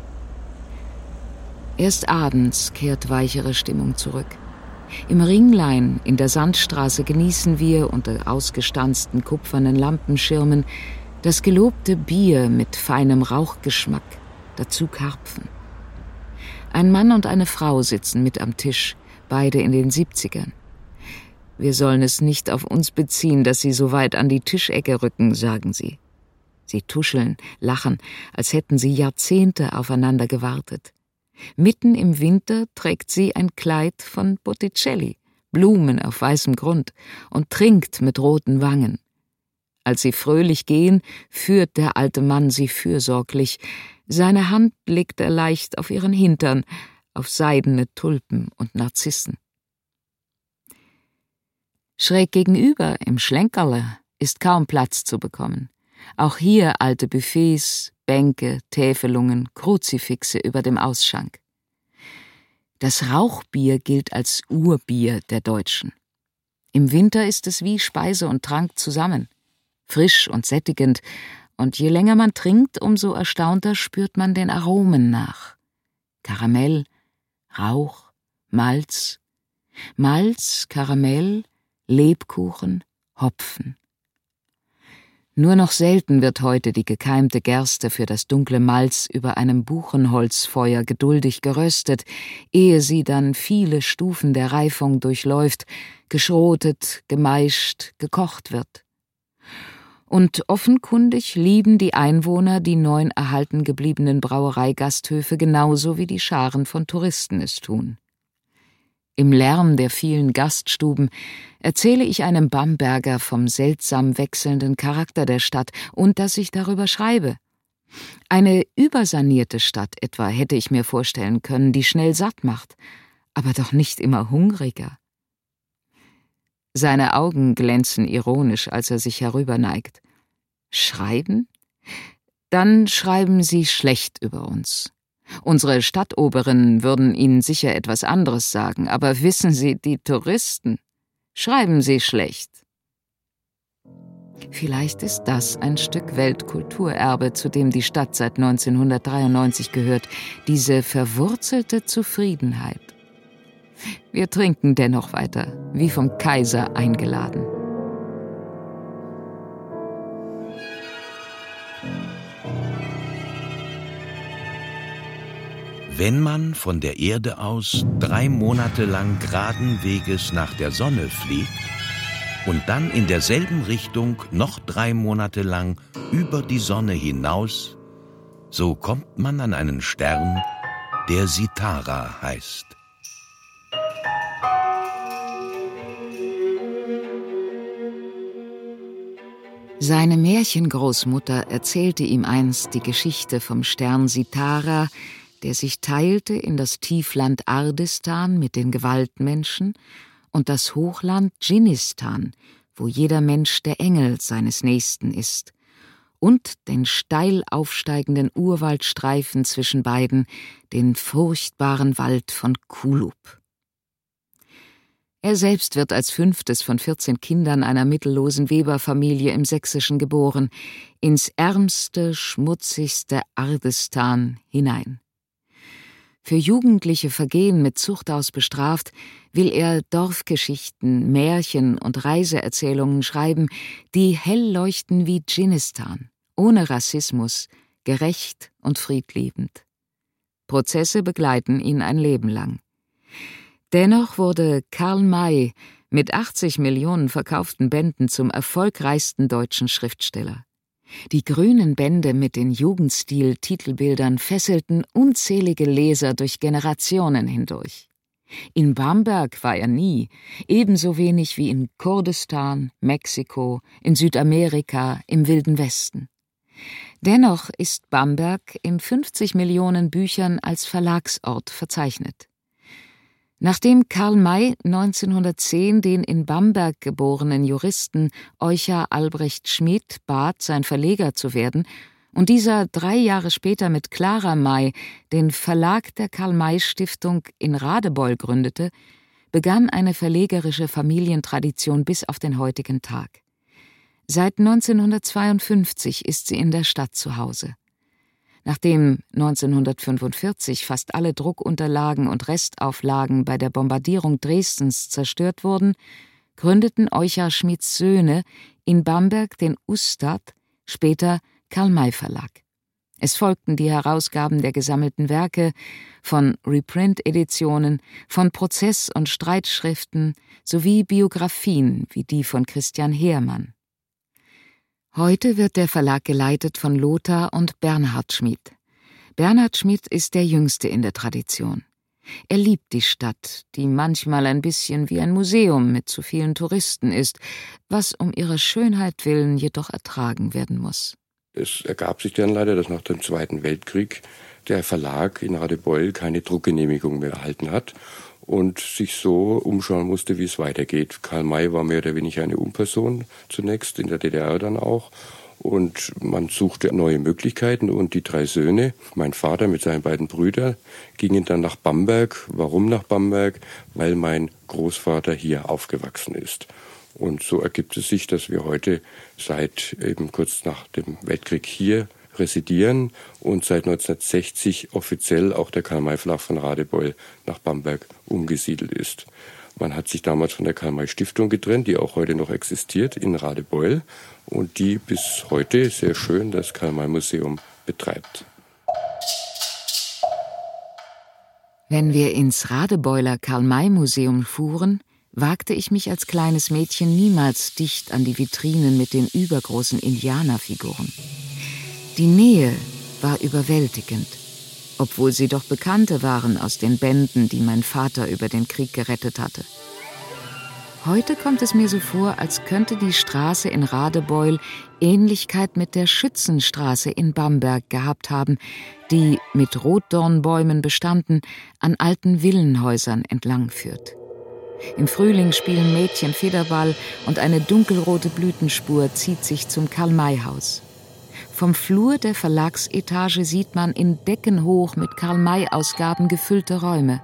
Erst abends kehrt weichere Stimmung zurück. Im Ringlein in der Sandstraße genießen wir unter ausgestanzten kupfernen Lampenschirmen das gelobte Bier mit feinem Rauchgeschmack, dazu Karpfen. Ein Mann und eine Frau sitzen mit am Tisch, beide in den Siebzigern. Wir sollen es nicht auf uns beziehen, dass sie so weit an die Tischecke rücken, sagen sie. Sie tuscheln, lachen, als hätten sie Jahrzehnte aufeinander gewartet. Mitten im Winter trägt sie ein Kleid von Botticelli, Blumen auf weißem Grund, und trinkt mit roten Wangen. Als sie fröhlich gehen, führt der alte Mann sie fürsorglich. Seine Hand legt er leicht auf ihren Hintern, auf seidene Tulpen und Narzissen. Schräg gegenüber, im Schlenkerle, ist kaum Platz zu bekommen. Auch hier alte Buffets, Bänke, Täfelungen, Kruzifixe über dem Ausschank. Das Rauchbier gilt als Urbier der Deutschen. Im Winter ist es wie Speise und Trank zusammen, frisch und sättigend, und je länger man trinkt, umso erstaunter spürt man den Aromen nach. Karamell, Rauch, Malz, Malz, Karamell, Lebkuchen, Hopfen. Nur noch selten wird heute die gekeimte Gerste für das dunkle Malz über einem Buchenholzfeuer geduldig geröstet, ehe sie dann viele Stufen der Reifung durchläuft, geschrotet, gemeischt, gekocht wird. Und offenkundig lieben die Einwohner die neun erhalten gebliebenen Brauereigasthöfe genauso wie die Scharen von Touristen es tun. Im Lärm der vielen Gaststuben erzähle ich einem Bamberger vom seltsam wechselnden Charakter der Stadt und dass ich darüber schreibe. Eine übersanierte Stadt etwa hätte ich mir vorstellen können, die schnell satt macht, aber doch nicht immer hungriger. Seine Augen glänzen ironisch, als er sich herüberneigt. Schreiben? Dann schreiben Sie schlecht über uns. Unsere Stadtoberen würden Ihnen sicher etwas anderes sagen, aber wissen Sie, die Touristen, schreiben Sie schlecht. Vielleicht ist das ein Stück Weltkulturerbe, zu dem die Stadt seit neunzehnhundertdreiundneunzig gehört, diese verwurzelte Zufriedenheit. Wir trinken dennoch weiter, wie vom Kaiser eingeladen. Wenn man von der Erde aus drei Monate lang geraden Weges nach der Sonne fliegt und dann in derselben Richtung noch drei Monate lang über die Sonne hinaus, so kommt man an einen Stern, der Sitara heißt. Seine Märchengroßmutter erzählte ihm einst die Geschichte vom Stern Sitara, der sich teilte in das Tiefland Ardistan mit den Gewaltmenschen und das Hochland Dschinnistan, wo jeder Mensch der Engel seines Nächsten ist, und den steil aufsteigenden Urwaldstreifen zwischen beiden, den furchtbaren Wald von Kulub. Er selbst wird als fünftes von vierzehn Kindern einer mittellosen Weberfamilie im Sächsischen geboren, ins ärmste, schmutzigste Ardistan hinein. Für jugendliche Vergehen mit Zuchthaus bestraft, will er Dorfgeschichten, Märchen und Reiseerzählungen schreiben, die hell leuchten wie Dschinnistan, ohne Rassismus, gerecht und friedliebend. Prozesse begleiten ihn ein Leben lang. Dennoch wurde Karl May Mit achtzig Millionen verkauften Bänden zum erfolgreichsten deutschen Schriftsteller. Die grünen Bände mit den Jugendstil-Titelbildern fesselten unzählige Leser durch Generationen hindurch. In Bamberg war er nie, ebenso wenig wie in Kurdistan, Mexiko, in Südamerika, im Wilden Westen. Dennoch ist Bamberg in fünfzig Millionen Büchern als Verlagsort verzeichnet. Nachdem Karl May neunzehnhundertzehn den in Bamberg geborenen Juristen Eucher Albrecht Schmid bat, sein Verleger zu werden, und dieser drei Jahre später mit Clara May den Verlag der Karl-May-Stiftung in Radebeul gründete, begann eine verlegerische Familientradition bis auf den heutigen Tag. Seit neunzehnhundertzweiundfünfzig ist sie in der Stadt zu Hause. Nachdem neunzehnhundertfünfundvierzig fast alle Druckunterlagen und Restauflagen bei der Bombardierung Dresdens zerstört wurden, gründeten Eucher Schmids Söhne in Bamberg den Ustad, später Karl-May-Verlag. Es folgten die Herausgaben der gesammelten Werke, von Reprint-Editionen, von Prozess- und Streitschriften sowie Biografien wie die von Christian Heermann. Heute wird der Verlag geleitet von Lothar und Bernhard Schmid. Bernhard Schmid ist der Jüngste in der Tradition. Er liebt die Stadt, die manchmal ein bisschen wie ein Museum mit zu vielen Touristen ist, was um ihrer Schönheit willen jedoch ertragen werden muss. Es ergab sich dann leider, dass nach dem Zweiten Weltkrieg der Verlag in Radebeul keine Druckgenehmigung mehr erhalten hat und sich so umschauen musste, wie es weitergeht. Karl May war mehr oder weniger eine Unperson zunächst, in der D D R dann auch. Und man suchte neue Möglichkeiten und die drei Söhne, mein Vater mit seinen beiden Brüdern, gingen dann nach Bamberg. Warum nach Bamberg? Weil mein Großvater hier aufgewachsen ist. Und so ergibt es sich, dass wir heute seit eben kurz nach dem Weltkrieg hier residieren und seit neunzehnhundertsechzig offiziell auch der Karl-May-Verlag von Radebeul nach Bamberg umgesiedelt ist. Man hat sich damals von der Karl-May-Stiftung getrennt, die auch heute noch existiert in Radebeul und die bis heute sehr schön das Karl-May-Museum betreibt. Wenn wir ins Radebeuler Karl-May-Museum fuhren, wagte ich mich als kleines Mädchen niemals dicht an die Vitrinen mit den übergroßen Indianerfiguren. Die Nähe war überwältigend, obwohl sie doch Bekannte waren aus den Bänden, die mein Vater über den Krieg gerettet hatte. Heute kommt es mir so vor, als könnte die Straße in Radebeul Ähnlichkeit mit der Schützenstraße in Bamberg gehabt haben, die, mit Rotdornbäumen bestanden, an alten Villenhäusern entlang führt. Im Frühling spielen Mädchen Federball und eine dunkelrote Blütenspur zieht sich zum Karl-May-Haus. Vom Flur der Verlagsetage sieht man in deckenhoch mit Karl-May-Ausgaben gefüllte Räume.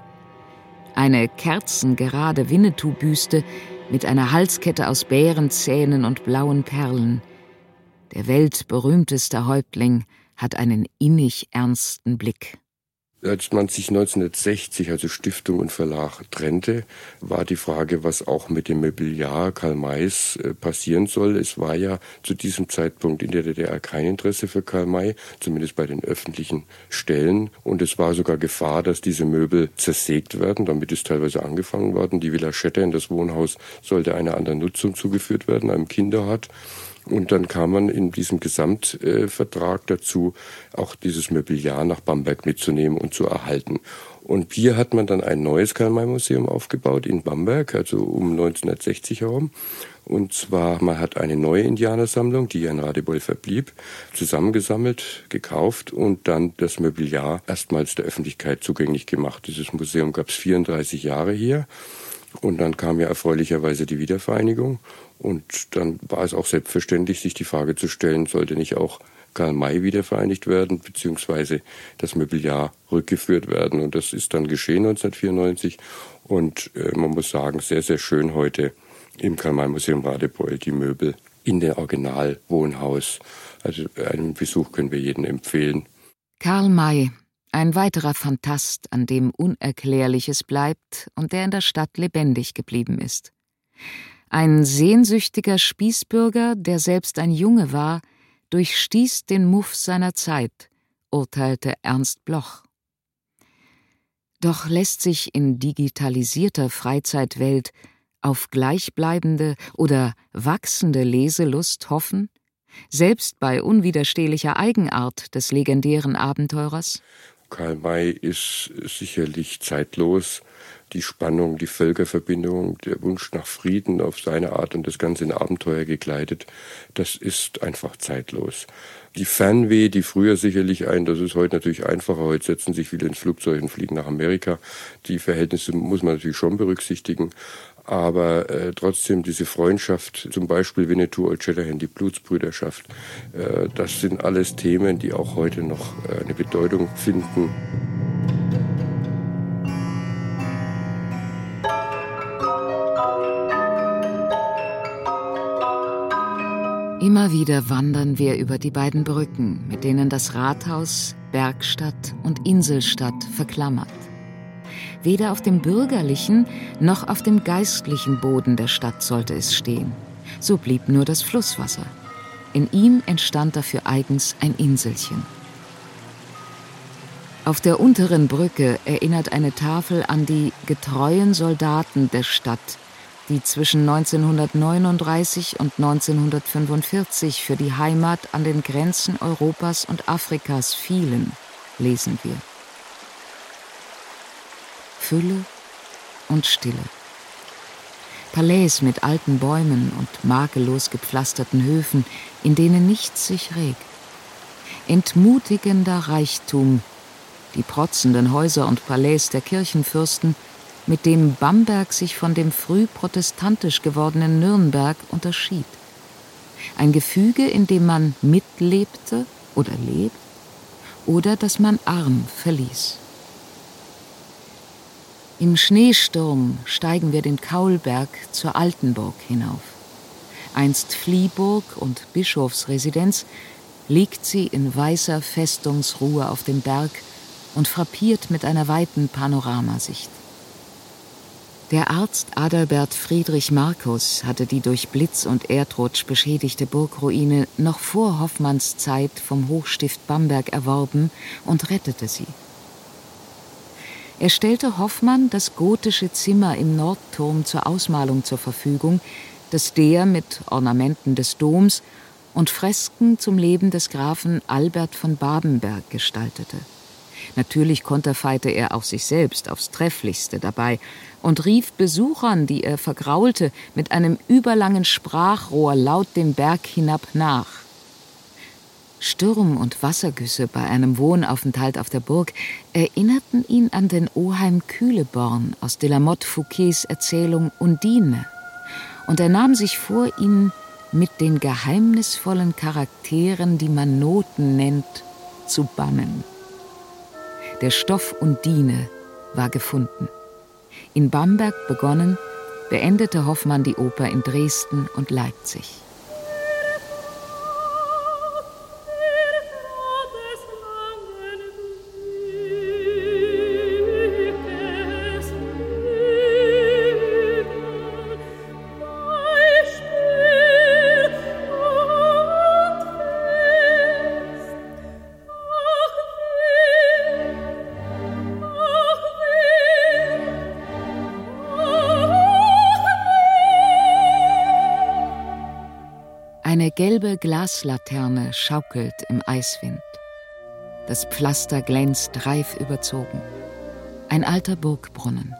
Eine kerzengerade Winnetou-Büste mit einer Halskette aus Bärenzähnen und blauen Perlen. Der weltberühmteste Häuptling hat einen innig ernsten Blick. Als man sich neunzehnhundertsechzig, also Stiftung und Verlag, trennte, war die Frage, was auch mit dem Mobiliar Karl Mays äh, passieren soll. Es war ja zu diesem Zeitpunkt in der D D R kein Interesse für Karl May, zumindest bei den öffentlichen Stellen. Und es war sogar Gefahr, dass diese Möbel zersägt werden. Damit ist teilweise angefangen worden. Die Villa Schettern, das Wohnhaus, sollte einer anderen Nutzung zugeführt werden, einem Kinderhort. Und dann kam man in diesem Gesamtvertrag dazu, auch dieses Mobiliar nach Bamberg mitzunehmen und zu erhalten. Und hier hat man dann ein neues Karl-May-Museum aufgebaut in Bamberg, also um neunzehnhundertsechzig herum. Und zwar, man hat eine neue Indianersammlung, die ja in Radebeul verblieb, zusammengesammelt, gekauft und dann das Mobiliar erstmals der Öffentlichkeit zugänglich gemacht. Dieses Museum gab es vierunddreißig Jahre hier. Und dann kam ja erfreulicherweise die Wiedervereinigung. Und dann war es auch selbstverständlich, sich die Frage zu stellen, sollte nicht auch Karl May wiedervereinigt werden, beziehungsweise das Mobiliar rückgeführt werden. Und das ist dann geschehen neunzehnhundertvierundneunzig. Und äh, man muss sagen, sehr, sehr schön heute im Karl-May-Museum Radebeul die Möbel in der Originalwohnhaus. Also einen Besuch können wir jedem empfehlen. Karl May, ein weiterer Phantast, an dem Unerklärliches bleibt und der in der Stadt lebendig geblieben ist. Ein sehnsüchtiger Spießbürger, der selbst ein Junge war, durchstieß den Muff seiner Zeit, urteilte Ernst Bloch. Doch lässt sich in digitalisierter Freizeitwelt auf gleichbleibende oder wachsende Leselust hoffen, selbst bei unwiderstehlicher Eigenart des legendären Abenteurers? Karl May ist sicherlich zeitlos. Die Spannung, die Völkerverbindung, der Wunsch nach Frieden auf seine Art und das Ganze in Abenteuer gekleidet, das ist einfach zeitlos. Die Fernweh, die früher sicherlich ein, das ist heute natürlich einfacher, heute setzen sich viele ins Flugzeug und fliegen nach Amerika. Die Verhältnisse muss man natürlich schon berücksichtigen. Aber äh, trotzdem diese Freundschaft, zum Beispiel Winnetou O'Callaghan, die Blutsbrüderschaft, äh, das sind alles Themen, die auch heute noch äh, eine Bedeutung finden. Immer wieder wandern wir über die beiden Brücken, mit denen das Rathaus, Bergstadt und Inselstadt verklammert. Weder auf dem bürgerlichen noch auf dem geistlichen Boden der Stadt sollte es stehen. So blieb nur das Flusswasser. In ihm entstand dafür eigens ein Inselchen. Auf der unteren Brücke erinnert eine Tafel an die getreuen Soldaten der Stadt, die zwischen neunzehnhundertneununddreißig und neunzehnhundertfünfundvierzig für die Heimat an den Grenzen Europas und Afrikas fielen, lesen wir. Fülle und Stille. Palais mit alten Bäumen und makellos gepflasterten Höfen, in denen nichts sich regt. Entmutigender Reichtum, die protzenden Häuser und Palais der Kirchenfürsten, mit dem Bamberg sich von dem früh protestantisch gewordenen Nürnberg unterschied. Ein Gefüge, in dem man mitlebte oder lebt, oder das man arm verließ. Im Schneesturm steigen wir den Kaulberg zur Altenburg hinauf. Einst Fliehburg und Bischofsresidenz, liegt sie in weißer Festungsruhe auf dem Berg und frappiert mit einer weiten Panoramasicht. Der Arzt Adalbert Friedrich Marcus hatte die durch Blitz und Erdrutsch beschädigte Burgruine noch vor Hoffmanns Zeit vom Hochstift Bamberg erworben und rettete sie. Er stellte Hoffmann das gotische Zimmer im Nordturm zur Ausmalung zur Verfügung, das der mit Ornamenten des Doms und Fresken zum Leben des Grafen Albert von Babenberg gestaltete. Natürlich konterfeite er auch sich selbst aufs Trefflichste dabei und rief Besuchern, die er vergraulte, mit einem überlangen Sprachrohr laut den Berg hinab nach. Sturm und Wassergüsse bei einem Wohnaufenthalt auf der Burg erinnerten ihn an den Oheim Kühleborn aus de la Motte Fouquets Erzählung Undine, und er nahm sich vor, ihn mit den geheimnisvollen Charakteren, die man Noten nennt, zu bannen. Der Stoff Undine war gefunden. In Bamberg begonnen, beendete Hoffmann die Oper in Dresden und Leipzig. Eine gelbe Glaslaterne schaukelt im Eiswind. Das Pflaster glänzt reif überzogen. Ein alter Burgbrunnen.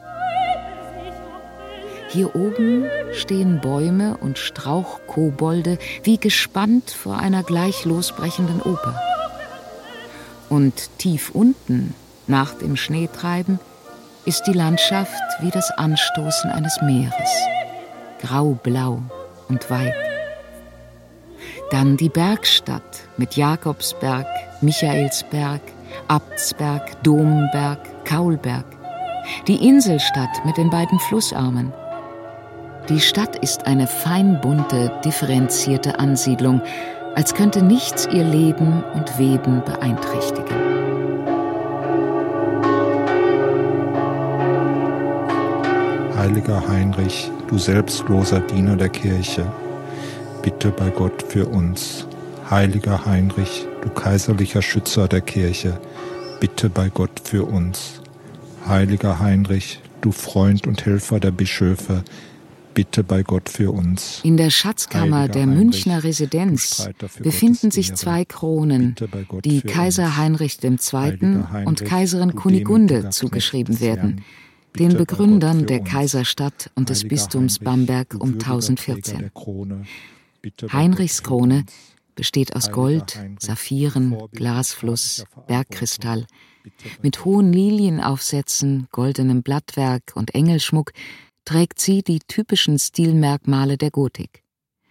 Hier oben stehen Bäume und Strauchkobolde wie gespannt vor einer gleich losbrechenden Oper. Und tief unten, nach dem Schneetreiben, ist die Landschaft wie das Anstoßen eines Meeres. Graublau und weit. Dann die Bergstadt mit Jakobsberg, Michaelsberg, Abtsberg, Domberg, Kaulberg. Die Inselstadt mit den beiden Flussarmen. Die Stadt ist eine feinbunte, differenzierte Ansiedlung, als könnte nichts ihr Leben und Weben beeinträchtigen. Heiliger Heinrich, du selbstloser Diener der Kirche, bitte bei Gott für uns. Heiliger Heinrich, du kaiserlicher Schützer der Kirche, bitte bei Gott für uns. Heiliger Heinrich, du Freund und Helfer der Bischöfe, bitte bei Gott für uns. In der Schatzkammer Heiliger der Heinrich, Münchner Residenz befinden sich zwei Kronen, die Kaiser Heinrich der Zweite. und Kaiserin Kunigunde zugeschrieben werden, den Begründern der Kaiserstadt und des Bistums Bamberg um tausendvierzehn. Heinrichs Krone besteht aus Gold, Saphiren, Glasfluss, Bergkristall. Mit hohen Lilienaufsätzen, goldenem Blattwerk und Engelschmuck trägt sie die typischen Stilmerkmale der Gotik.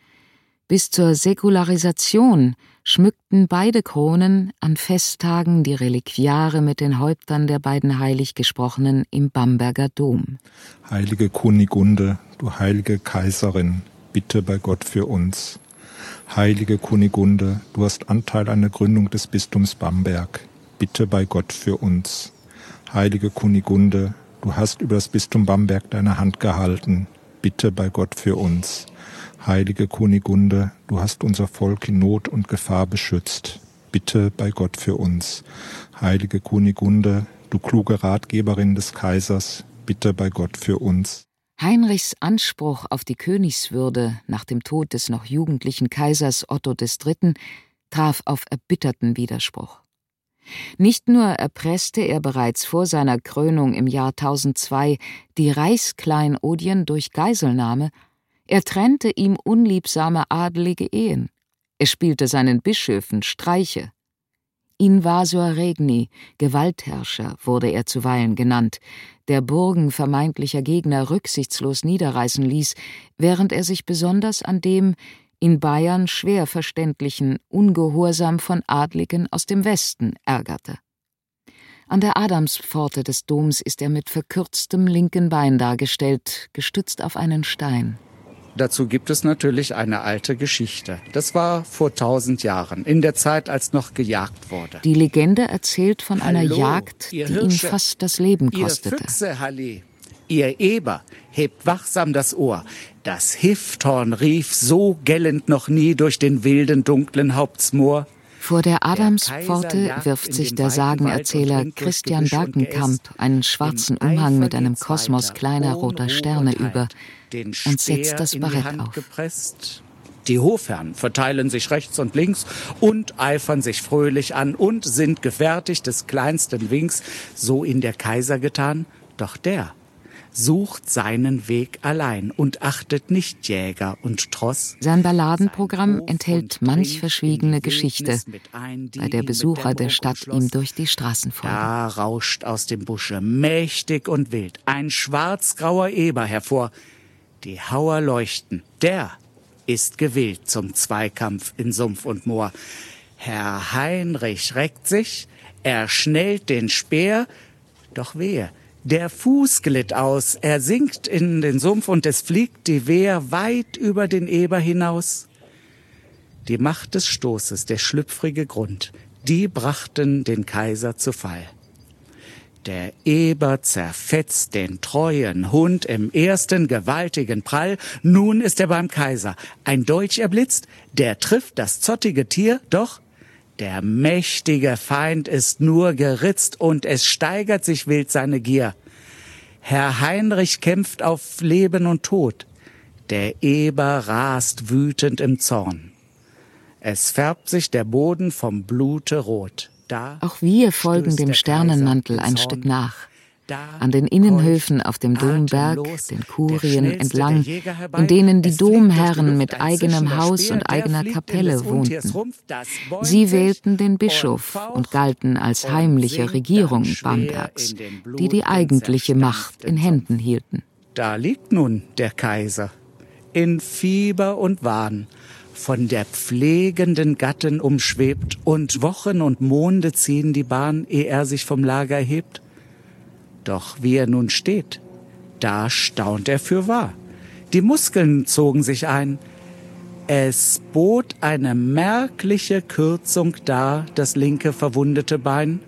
Bis zur Säkularisation schmückten beide Kronen an Festtagen die Reliquiare mit den Häuptern der beiden Heiliggesprochenen im Bamberger Dom. Heilige Kunigunde, du heilige Kaiserin, bitte bei Gott für uns. Heilige Kunigunde, du hast Anteil an der Gründung des Bistums Bamberg, bitte bei Gott für uns. Heilige Kunigunde, du hast über das Bistum Bamberg deine Hand gehalten, bitte bei Gott für uns. Heilige Kunigunde, du hast unser Volk in Not und Gefahr beschützt, bitte bei Gott für uns. Heilige Kunigunde, du kluge Ratgeberin des Kaisers, bitte bei Gott für uns. Heinrichs Anspruch auf die Königswürde nach dem Tod des noch jugendlichen Kaisers Otto des Dritten traf auf erbitterten Widerspruch. Nicht nur erpresste er bereits vor seiner Krönung im Jahr tausendzwei die Reichskleinodien durch Geiselnahme, er trennte ihm unliebsame adelige Ehen. Er spielte seinen Bischöfen Streiche. Invasor regni, Gewaltherrscher, wurde er zuweilen genannt, der Burgen vermeintlicher Gegner rücksichtslos niederreißen ließ, während er sich besonders an dem in Bayern schwer verständlichen Ungehorsam von Adligen aus dem Westen ärgerte. An der Adamspforte des Doms ist er mit verkürztem linken Bein dargestellt, gestützt auf einen Stein. Dazu gibt es natürlich eine alte Geschichte. Das war vor tausend Jahren, in der Zeit, als noch gejagt wurde. Die Legende erzählt von einer Hallo, Jagd, die Hirsche, ihm fast das Leben kostete. Ihr Füchse, Halli, ihr Eber, hebt wachsam das Ohr. Das Hifthorn rief so gellend noch nie durch den wilden, dunklen Hauptsmoor. Vor der Adamspforte wirft sich der Sagenerzähler Christian Berkenkamp einen schwarzen Umhang mit einem Kosmos kleiner roter Sterne über und setzt das Barett auf. Die Hofherren verteilen sich rechts und links und eifern sich fröhlich an und sind gewärtig des kleinsten Winks, so in der Kaiser getan. Doch der sucht seinen Weg allein und achtet nicht Jäger und Tross. Sein Balladenprogramm enthält manch verschwiegene Geschichte, bei der Besucher der Stadt ihm durch die Straßen folgen. Da rauscht aus dem Busche mächtig und wild ein schwarzgrauer Eber hervor. Die Hauer leuchten, der ist gewillt zum Zweikampf in Sumpf und Moor. Herr Heinrich reckt sich, er schnellt den Speer, doch wehe, der Fuß glitt aus, er sinkt in den Sumpf und es fliegt die Wehr weit über den Eber hinaus. Die Macht des Stoßes, der schlüpfrige Grund, die brachten den Kaiser zu Fall. Der Eber zerfetzt den treuen Hund im ersten gewaltigen Prall. Nun ist er beim Kaiser. Ein Dolch erblitzt, der trifft das zottige Tier, doch der mächtige Feind ist nur geritzt und es steigert sich wild seine Gier. Herr Heinrich kämpft auf Leben und Tod. Der Eber rast wütend im Zorn. Es färbt sich der Boden vom Blute rot. Da Auch wir folgen dem Sternenmantel ein Stück nach. An den Innenhöfen auf dem Domberg, den Kurien entlang, in denen die Domherren mit eigenem Haus und eigener Kapelle wohnten. Sie wählten den Bischof und galten als heimliche Regierung Bambergs, die die eigentliche Macht in Händen hielten. Da liegt nun der Kaiser, in Fieber und Wahn, von der pflegenden Gattin umschwebt, und Wochen und Monde ziehen die Bahn, ehe er sich vom Lager hebt. Doch wie er nun steht, da staunt er fürwahr. Die Muskeln zogen sich ein. Es bot eine merkliche Kürzung dar, das linke verwundete Bein.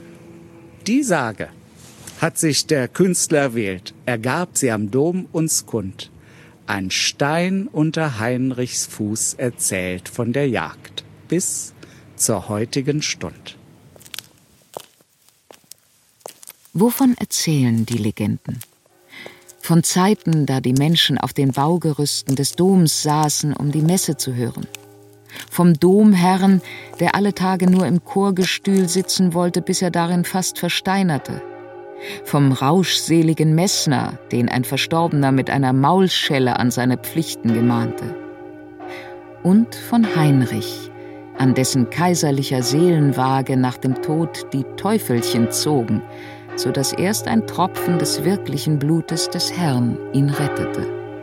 Die Sage hat sich der Künstler erwählt, er gab sie am Dom uns kund. Ein Stein unter Heinrichs Fuß erzählt von der Jagd bis zur heutigen Stund. Wovon erzählen die Legenden? von Zeiten, da die Menschen auf den Baugerüsten des Doms saßen, um die Messe zu hören. Vom Domherrn, der alle Tage nur im Chorgestühl sitzen wollte, bis er darin fast versteinerte. Vom rauschseligen Messner, den ein Verstorbener mit einer Maulschelle an seine Pflichten gemahnte. Und von Heinrich, an dessen kaiserlicher Seelenwaage nach dem Tod die Teufelchen zogen, so dass erst ein Tropfen des wirklichen Blutes des Herrn ihn rettete.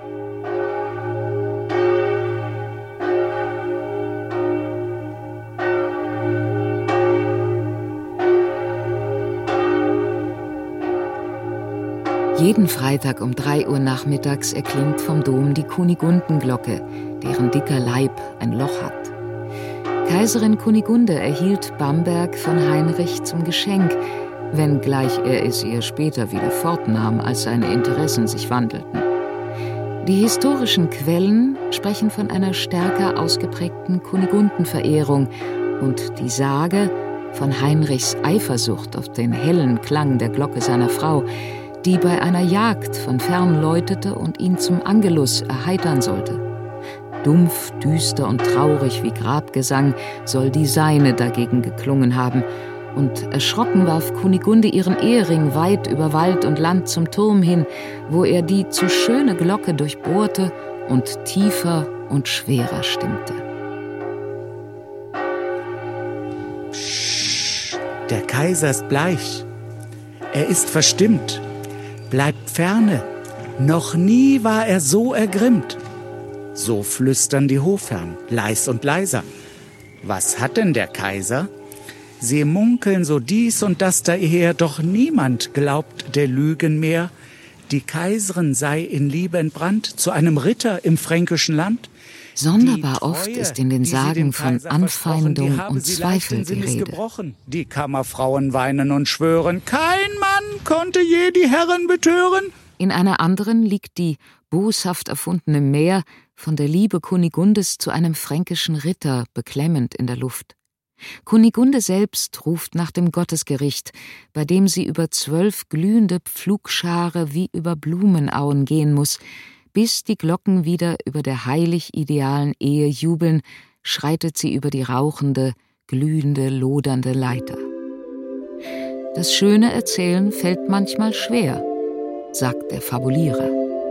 Jeden Freitag um drei Uhr nachmittags erklingt vom Dom die Kunigundenglocke, deren dicker Leib ein Loch hat. Kaiserin Kunigunde erhielt Bamberg von Heinrich zum Geschenk, wenngleich er es ihr später wieder fortnahm, als seine Interessen sich wandelten. Die historischen Quellen sprechen von einer stärker ausgeprägten Kunigundenverehrung und die Sage von Heinrichs Eifersucht auf den hellen Klang der Glocke seiner Frau, die bei einer Jagd von fern läutete und ihn zum Angelus erheitern sollte. Dumpf, düster und traurig wie Grabgesang soll die seine dagegen geklungen haben, und erschrocken warf Kunigunde ihren Ehering weit über Wald und Land zum Turm hin, wo er die zu schöne Glocke durchbohrte und tiefer und schwerer stimmte. Psst, der Kaiser ist bleich. Er ist verstimmt. Bleibt ferne. Noch nie war er so ergrimmt. So flüstern die Hofherren, leis und leiser. Was hat denn der Kaiser? Sie munkeln so dies und das daher, doch niemand glaubt der Lügen mehr. Die Kaiserin sei in Liebe entbrannt zu einem Ritter im fränkischen Land. Sonderbar oft ist in den Sagen von Anfeindung und Zweifel die Rede. Gebrochen. Die Kammerfrauen weinen und schwören, kein Mann konnte je die Herren betören. In einer anderen liegt die boshaft erfundene Mär von der Liebe Kunigundes zu einem fränkischen Ritter beklemmend in der Luft. Kunigunde selbst ruft nach dem Gottesgericht, bei dem sie über zwölf glühende Pflugschare wie über Blumenauen gehen muss, bis die Glocken wieder über der heilig-idealen Ehe jubeln, schreitet sie über die rauchende, glühende, lodernde Leiter. Das schöne Erzählen fällt manchmal schwer, sagt der Fabulierer.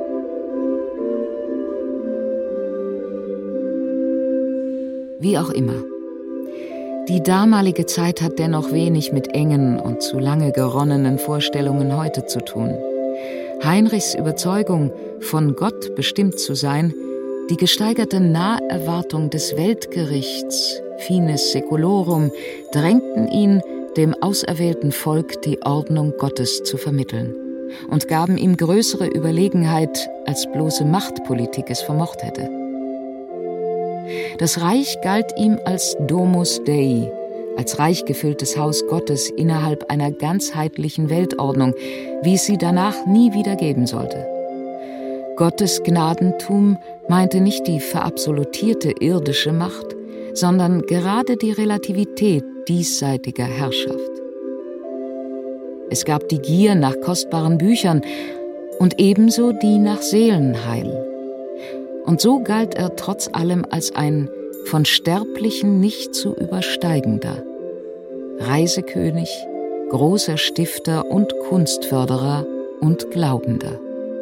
Wie auch immer. Die damalige Zeit hat dennoch wenig mit engen und zu lange geronnenen Vorstellungen heute zu tun. Heinrichs Überzeugung, von Gott bestimmt zu sein, die gesteigerte Naherwartung des Weltgerichts, finis seculorum, drängten ihn, dem auserwählten Volk die Ordnung Gottes zu vermitteln und gaben ihm größere Überlegenheit, als bloße Machtpolitik es vermocht hätte. Das Reich galt ihm als Domus Dei, als reich gefülltes Haus Gottes innerhalb einer ganzheitlichen Weltordnung, wie es sie danach nie wieder geben sollte. Gottes Gnadentum meinte nicht die verabsolutierte irdische Macht, sondern gerade die Relativität diesseitiger Herrschaft. Es gab die Gier nach kostbaren Büchern und ebenso die nach Seelenheil. Und so galt er trotz allem als ein von Sterblichen nicht zu übersteigender Reisekönig, großer Stifter und Kunstförderer und Glaubender.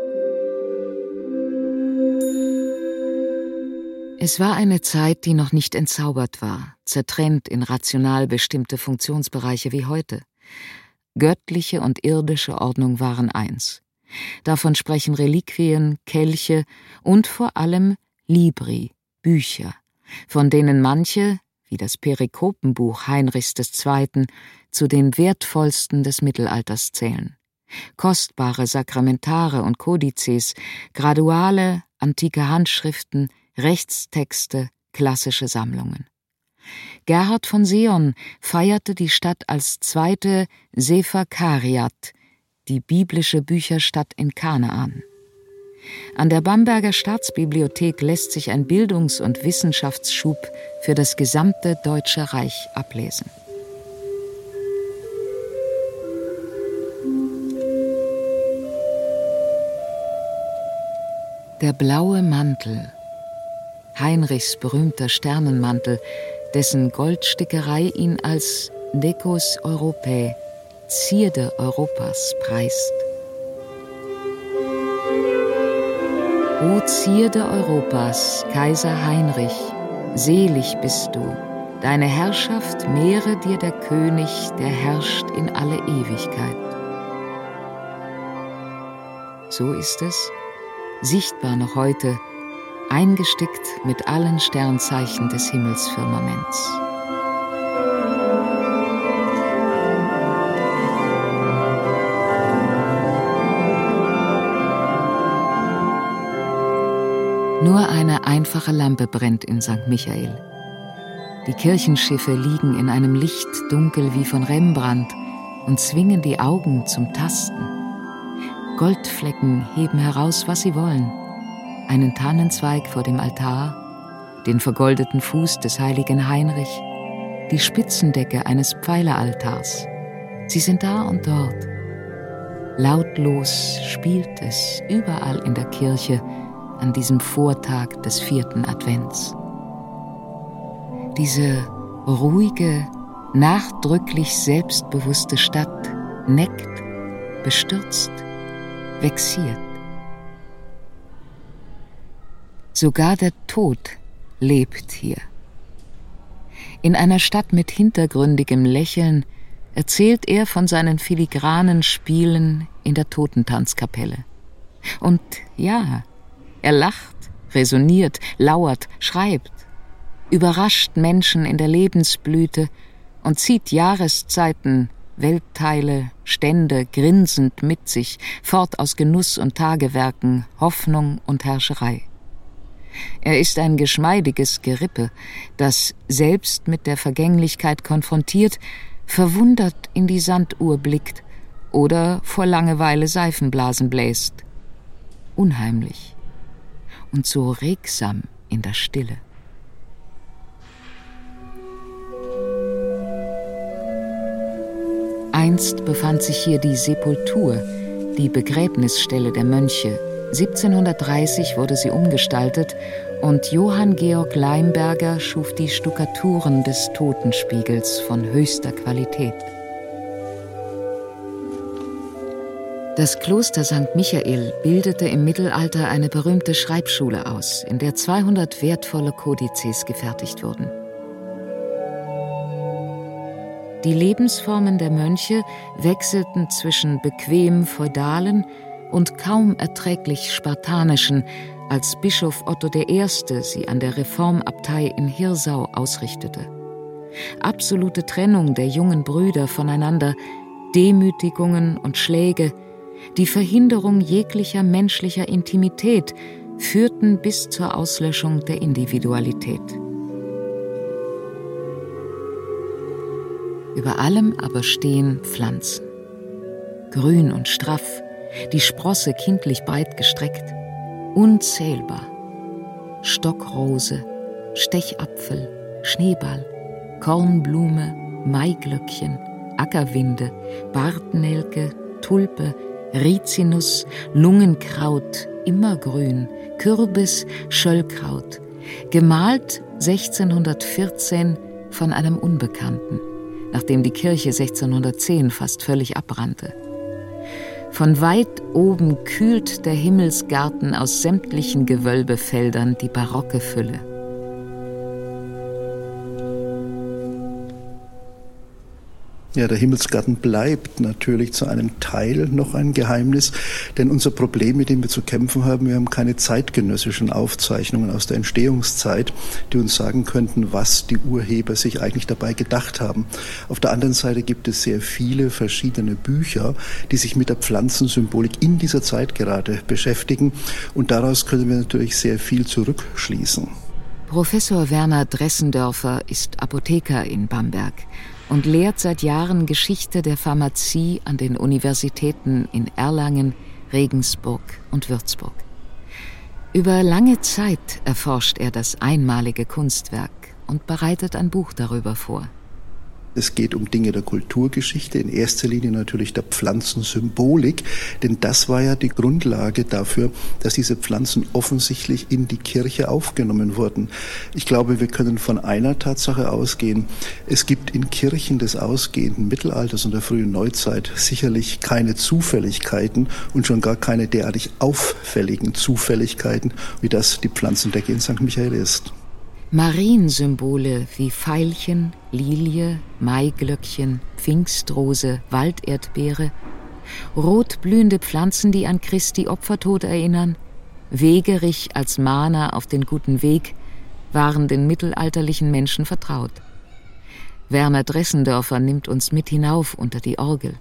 Es war eine Zeit, die noch nicht entzaubert war, zertrennt in rational bestimmte Funktionsbereiche wie heute. Göttliche und irdische Ordnung waren eins. Davon sprechen Reliquien, Kelche und vor allem Libri, Bücher, von denen manche, wie das Perikopenbuch Heinrichs des Zweiten, zu den wertvollsten des Mittelalters zählen. Kostbare Sakramentare und Kodizes, Graduale, antike Handschriften, Rechtstexte, klassische Sammlungen. Gerhard von Seon feierte die Stadt als zweite Sefer Kariat, die biblische Bücherstadt in Kanaan. An der Bamberger Staatsbibliothek lässt sich ein Bildungs- und Wissenschaftsschub für das gesamte Deutsche Reich ablesen. Der blaue Mantel, Heinrichs berühmter Sternenmantel, dessen Goldstickerei ihn als Decus Europae, Zierde Europas, preist. O Zierde Europas, Kaiser Heinrich, selig bist du, deine Herrschaft mehre dir der König, der herrscht in alle Ewigkeit. So ist es, sichtbar noch heute, eingestickt mit allen Sternzeichen des Himmelsfirmaments. Nur eine einfache Lampe brennt in Sankt Michael. Die Kirchenschiffe liegen in einem Licht dunkel wie von Rembrandt und zwingen die Augen zum Tasten. Goldflecken heben heraus, was sie wollen. Einen Tannenzweig vor dem Altar, den vergoldeten Fuß des heiligen Heinrich, die Spitzendecke eines Pfeileraltars. Sie sind da und dort. Lautlos spielt es überall in der Kirche an diesem Vortag des vierten Advents. Diese ruhige, nachdrücklich selbstbewusste Stadt neckt, bestürzt, vexiert. Sogar der Tod lebt hier. In einer Stadt mit hintergründigem Lächeln erzählt er von seinen filigranen Spielen in der Totentanzkapelle. Und ja, er lacht, resoniert, lauert, schreibt, überrascht Menschen in der Lebensblüte und zieht Jahreszeiten, Weltteile, Stände grinsend mit sich, fort aus Genuss und Tagewerken, Hoffnung und Herrscherei. Er ist ein geschmeidiges Gerippe, das, selbst mit der Vergänglichkeit konfrontiert, verwundert in die Sanduhr blickt oder vor Langeweile Seifenblasen bläst. Unheimlich und so regsam in der Stille. Einst befand sich hier die Sepultur, die Begräbnisstelle der Mönche. siebzehnhundertdreißig wurde sie umgestaltet und Johann Georg Leimberger schuf die Stuckaturen des Totenspiegels von höchster Qualität. Das Kloster Sankt Michael bildete im Mittelalter eine berühmte Schreibschule aus, in der zweihundert wertvolle Kodizes gefertigt wurden. Die Lebensformen der Mönche wechselten zwischen bequem feudalen und kaum erträglich spartanischen, als Bischof Otto der Erste sie an der Reformabtei in Hirsau ausrichtete. Absolute Trennung der jungen Brüder voneinander, Demütigungen und Schläge, die Verhinderung jeglicher menschlicher Intimität führten bis zur Auslöschung der Individualität. Über allem aber stehen Pflanzen. Grün und straff, die Sprosse kindlich breit gestreckt, unzählbar. Stockrose, Stechapfel, Schneeball, Kornblume, Maiglöckchen, Ackerwinde, Bartnelke, Tulpe, Rizinus, Lungenkraut, Immergrün, Kürbis, Schöllkraut, gemalt sechzehnhundertvierzehn von einem Unbekannten, nachdem die Kirche sechzehnhundertzehn fast völlig abbrannte. Von weit oben kühlt der Himmelsgarten aus sämtlichen Gewölbefeldern die barocke Fülle. Ja, der Himmelsgarten bleibt natürlich zu einem Teil noch ein Geheimnis, denn unser Problem, mit dem wir zu kämpfen haben, wir haben keine zeitgenössischen Aufzeichnungen aus der Entstehungszeit, die uns sagen könnten, was die Urheber sich eigentlich dabei gedacht haben. Auf der anderen Seite gibt es sehr viele verschiedene Bücher, die sich mit der Pflanzensymbolik in dieser Zeit gerade beschäftigen, und daraus können wir natürlich sehr viel zurückschließen. Professor Werner Dressendörfer ist Apotheker in Bamberg und lehrt seit Jahren Geschichte der Pharmazie an den Universitäten in Erlangen, Regensburg und Würzburg. Über lange Zeit erforscht er das einmalige Kunstwerk und bereitet ein Buch darüber vor. Es geht um Dinge der Kulturgeschichte, in erster Linie natürlich der Pflanzensymbolik, denn das war ja die Grundlage dafür, dass diese Pflanzen offensichtlich in die Kirche aufgenommen wurden. Ich glaube, wir können von einer Tatsache ausgehen. Es gibt in Kirchen des ausgehenden Mittelalters und der frühen Neuzeit sicherlich keine Zufälligkeiten und schon gar keine derartig auffälligen Zufälligkeiten, wie das die Pflanzendecke in Sankt Michael ist. Mariensymbole wie Veilchen, Lilie, Maiglöckchen, Pfingstrose, Walderdbeere, rotblühende Pflanzen, die an Christi Opfertod erinnern, Wegerich als Mahner auf den guten Weg, waren den mittelalterlichen Menschen vertraut. Werner Dressendörfer nimmt uns mit hinauf unter die Orgel.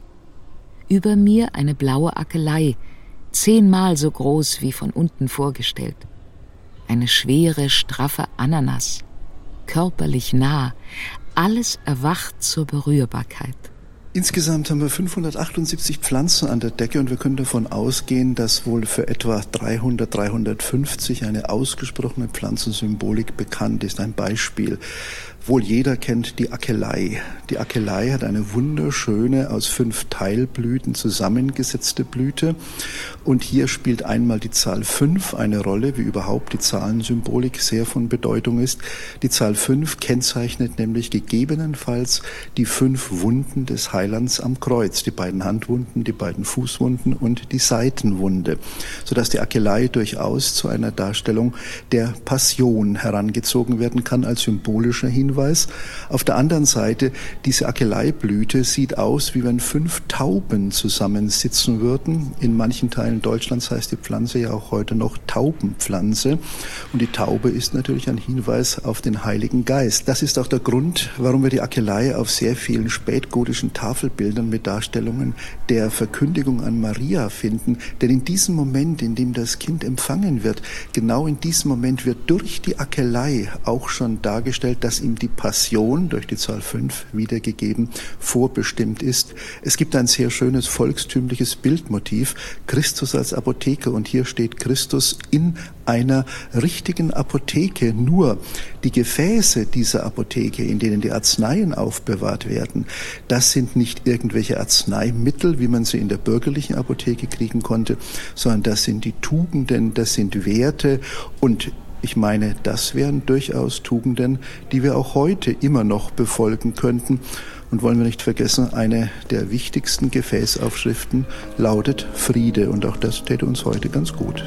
Über mir eine blaue Akelei, zehnmal so groß wie von unten vorgestellt. Eine schwere, straffe Ananas, körperlich nah, alles erwacht zur Berührbarkeit. Insgesamt haben wir fünfhundertachtundsiebzig Pflanzen an der Decke und wir können davon ausgehen, dass wohl für etwa dreihundert, dreihundertfünfzig eine ausgesprochene Pflanzensymbolik bekannt ist. Ein Beispiel. Wohl jeder kennt die Akelei. Die Akelei hat eine wunderschöne, aus fünf Teilblüten zusammengesetzte Blüte. Und hier spielt einmal die Zahl fünf eine Rolle, wie überhaupt die Zahlensymbolik sehr von Bedeutung ist. Die Zahl fünf kennzeichnet nämlich gegebenenfalls die fünf Wunden des Heilands am Kreuz. Die beiden Handwunden, die beiden Fußwunden und die Seitenwunde. Sodass die Akelei durchaus zu einer Darstellung der Passion herangezogen werden kann als symbolischer Hinweis. Auf der anderen Seite, diese Akeleiblüte sieht aus, wie wenn fünf Tauben zusammensitzen würden. In manchen Teilen Deutschlands heißt die Pflanze ja auch heute noch Taubenpflanze. Und die Taube ist natürlich ein Hinweis auf den Heiligen Geist. Das ist auch der Grund, warum wir die Akelei auf sehr vielen spätgotischen Tafelbildern mit Darstellungen der Verkündigung an Maria finden. Denn in diesem Moment, in dem das Kind empfangen wird, genau in diesem Moment wird durch die Akelei auch schon dargestellt, dass ihm die Passion, durch die Zahl fünf wiedergegeben, vorbestimmt ist. Es gibt ein sehr schönes volkstümliches Bildmotiv, Christus als Apotheke, und hier steht Christus in einer richtigen Apotheke. Nur die Gefäße dieser Apotheke, in denen die Arzneien aufbewahrt werden, das sind nicht irgendwelche Arzneimittel, wie man sie in der bürgerlichen Apotheke kriegen konnte, sondern das sind die Tugenden, das sind Werte. Und ich meine, das wären durchaus Tugenden, die wir auch heute immer noch befolgen könnten. Und wollen wir nicht vergessen, eine der wichtigsten Gefäßaufschriften lautet Friede. Und auch das täte uns heute ganz gut.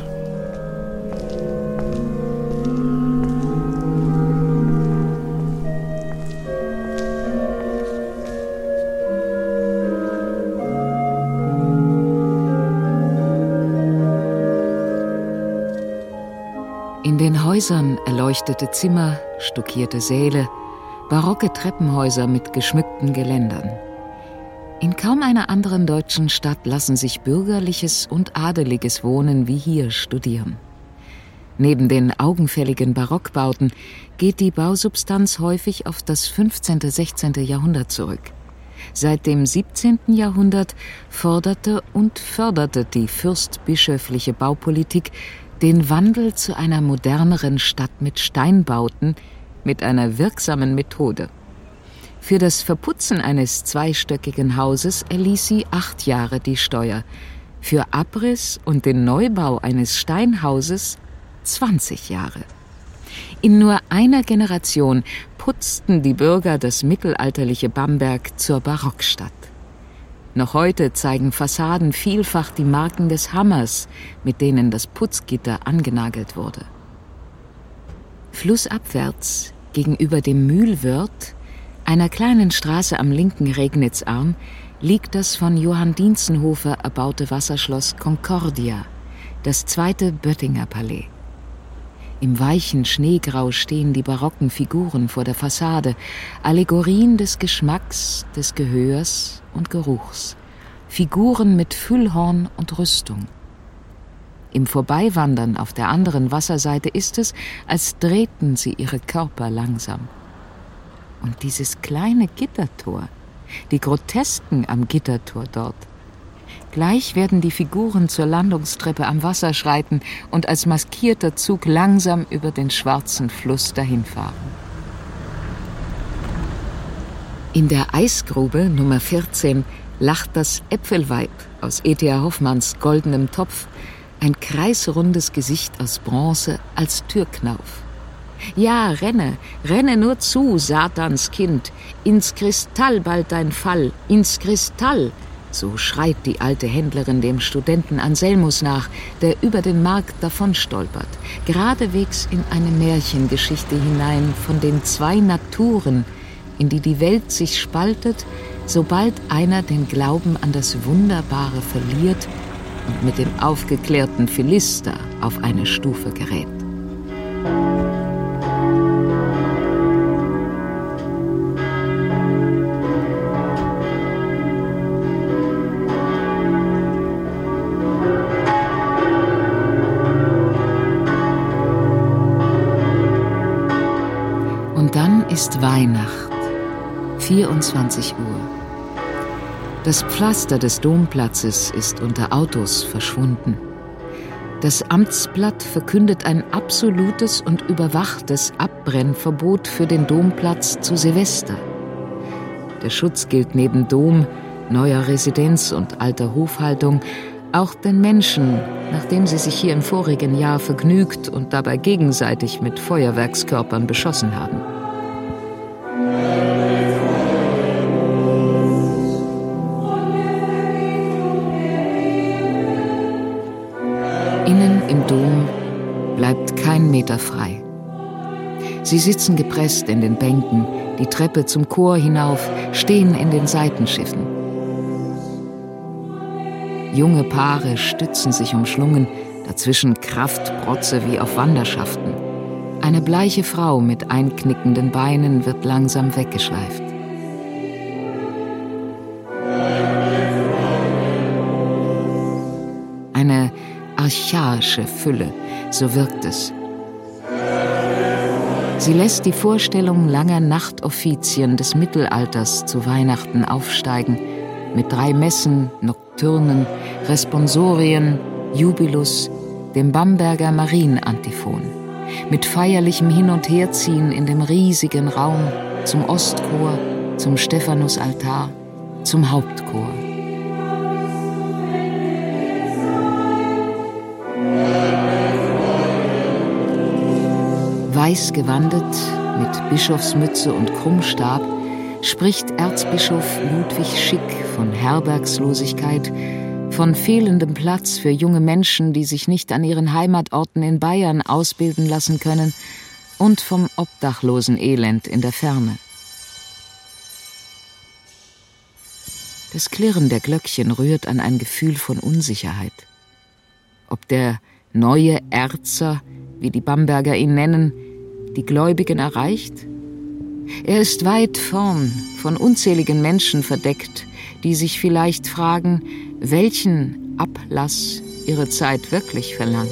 In den Häusern erleuchtete Zimmer, stuckierte Säle, barocke Treppenhäuser mit geschmückten Geländern. In kaum einer anderen deutschen Stadt lassen sich bürgerliches und adeliges Wohnen wie hier studieren. Neben den augenfälligen Barockbauten geht die Bausubstanz häufig auf das fünfzehnte, sechzehnte Jahrhundert zurück. Seit dem siebzehnten Jahrhundert forderte und förderte die fürstbischöfliche Baupolitik den Wandel zu einer moderneren Stadt mit Steinbauten, mit einer wirksamen Methode. Für das Verputzen eines zweistöckigen Hauses erließ sie acht Jahre die Steuer, für Abriss und den Neubau eines Steinhauses zwanzig Jahre. In nur einer Generation putzten die Bürger das mittelalterliche Bamberg zur Barockstadt. Noch heute zeigen Fassaden vielfach die Marken des Hammers, mit denen das Putzgitter angenagelt wurde. Flussabwärts, gegenüber dem Mühlwirt, einer kleinen Straße am linken Regnitzarm, liegt das von Johann Dientzenhofer erbaute Wasserschloss Concordia, das zweite Böttinger Palais. Im weichen Schneegrau stehen die barocken Figuren vor der Fassade, Allegorien des Geschmacks, des Gehörs und Geruchs, Figuren mit Füllhorn und Rüstung. Im Vorbeiwandern auf der anderen Wasserseite ist es, als drehten sie ihre Körper langsam. Und dieses kleine Gittertor, die Grotesken am Gittertor dort. Gleich werden die Figuren zur Landungstreppe am Wasser schreiten und als maskierter Zug langsam über den schwarzen Fluss dahinfahren. In der Eisgrube Nummer vierzehn lacht das Äpfelweib aus E T A Hoffmanns Goldenem Topf, ein kreisrundes Gesicht aus Bronze als Türknauf. Ja, renne, renne nur zu, Satans Kind, ins Kristall bald dein Fall, ins Kristall, so schreit die alte Händlerin dem Studenten Anselmus nach, der über den Markt davonstolpert, geradewegs in eine Märchengeschichte hinein von den zwei Naturen, in die die Welt sich spaltet, sobald einer den Glauben an das Wunderbare verliert und mit dem aufgeklärten Philister auf eine Stufe gerät. Und dann ist Weihnacht, vierundzwanzig Uhr. Das Pflaster des Domplatzes ist unter Autos verschwunden. Das Amtsblatt verkündet ein absolutes und überwachtes Abbrennverbot für den Domplatz zu Silvester. Der Schutz gilt neben Dom, neuer Residenz und alter Hofhaltung auch den Menschen, nachdem sie sich hier im vorigen Jahr vergnügt und dabei gegenseitig mit Feuerwerkskörpern beschossen haben. Innen im Dom bleibt kein Meter frei. Sie sitzen gepresst in den Bänken, die Treppe zum Chor hinauf, stehen in den Seitenschiffen. Junge Paare stützen sich umschlungen, dazwischen Kraftprotze wie auf Wanderschaften. Eine bleiche Frau mit einknickenden Beinen wird langsam weggeschleift. Eine archaische Fülle, so wirkt es. Sie lässt die Vorstellung langer Nachtoffizien des Mittelalters zu Weihnachten aufsteigen, mit drei Messen, Nokturnen, Responsorien, Jubilus, dem Bamberger Marienantiphon, mit feierlichem Hin- und Herziehen in dem riesigen Raum zum Ostchor, zum Stephanusaltar, zum Hauptchor. Weiß gewandet, mit Bischofsmütze und Krummstab, spricht Erzbischof Ludwig Schick von Herbergslosigkeit, von fehlendem Platz für junge Menschen, die sich nicht an ihren Heimatorten in Bayern ausbilden lassen können, und vom obdachlosen Elend in der Ferne. Das Klirren der Glöckchen rührt an ein Gefühl von Unsicherheit. Ob der neue Erzer, wie die Bamberger ihn nennen, die Gläubigen erreicht? Er ist weit vorn, von unzähligen Menschen verdeckt, die sich vielleicht fragen, welchen Ablass ihre Zeit wirklich verlangt.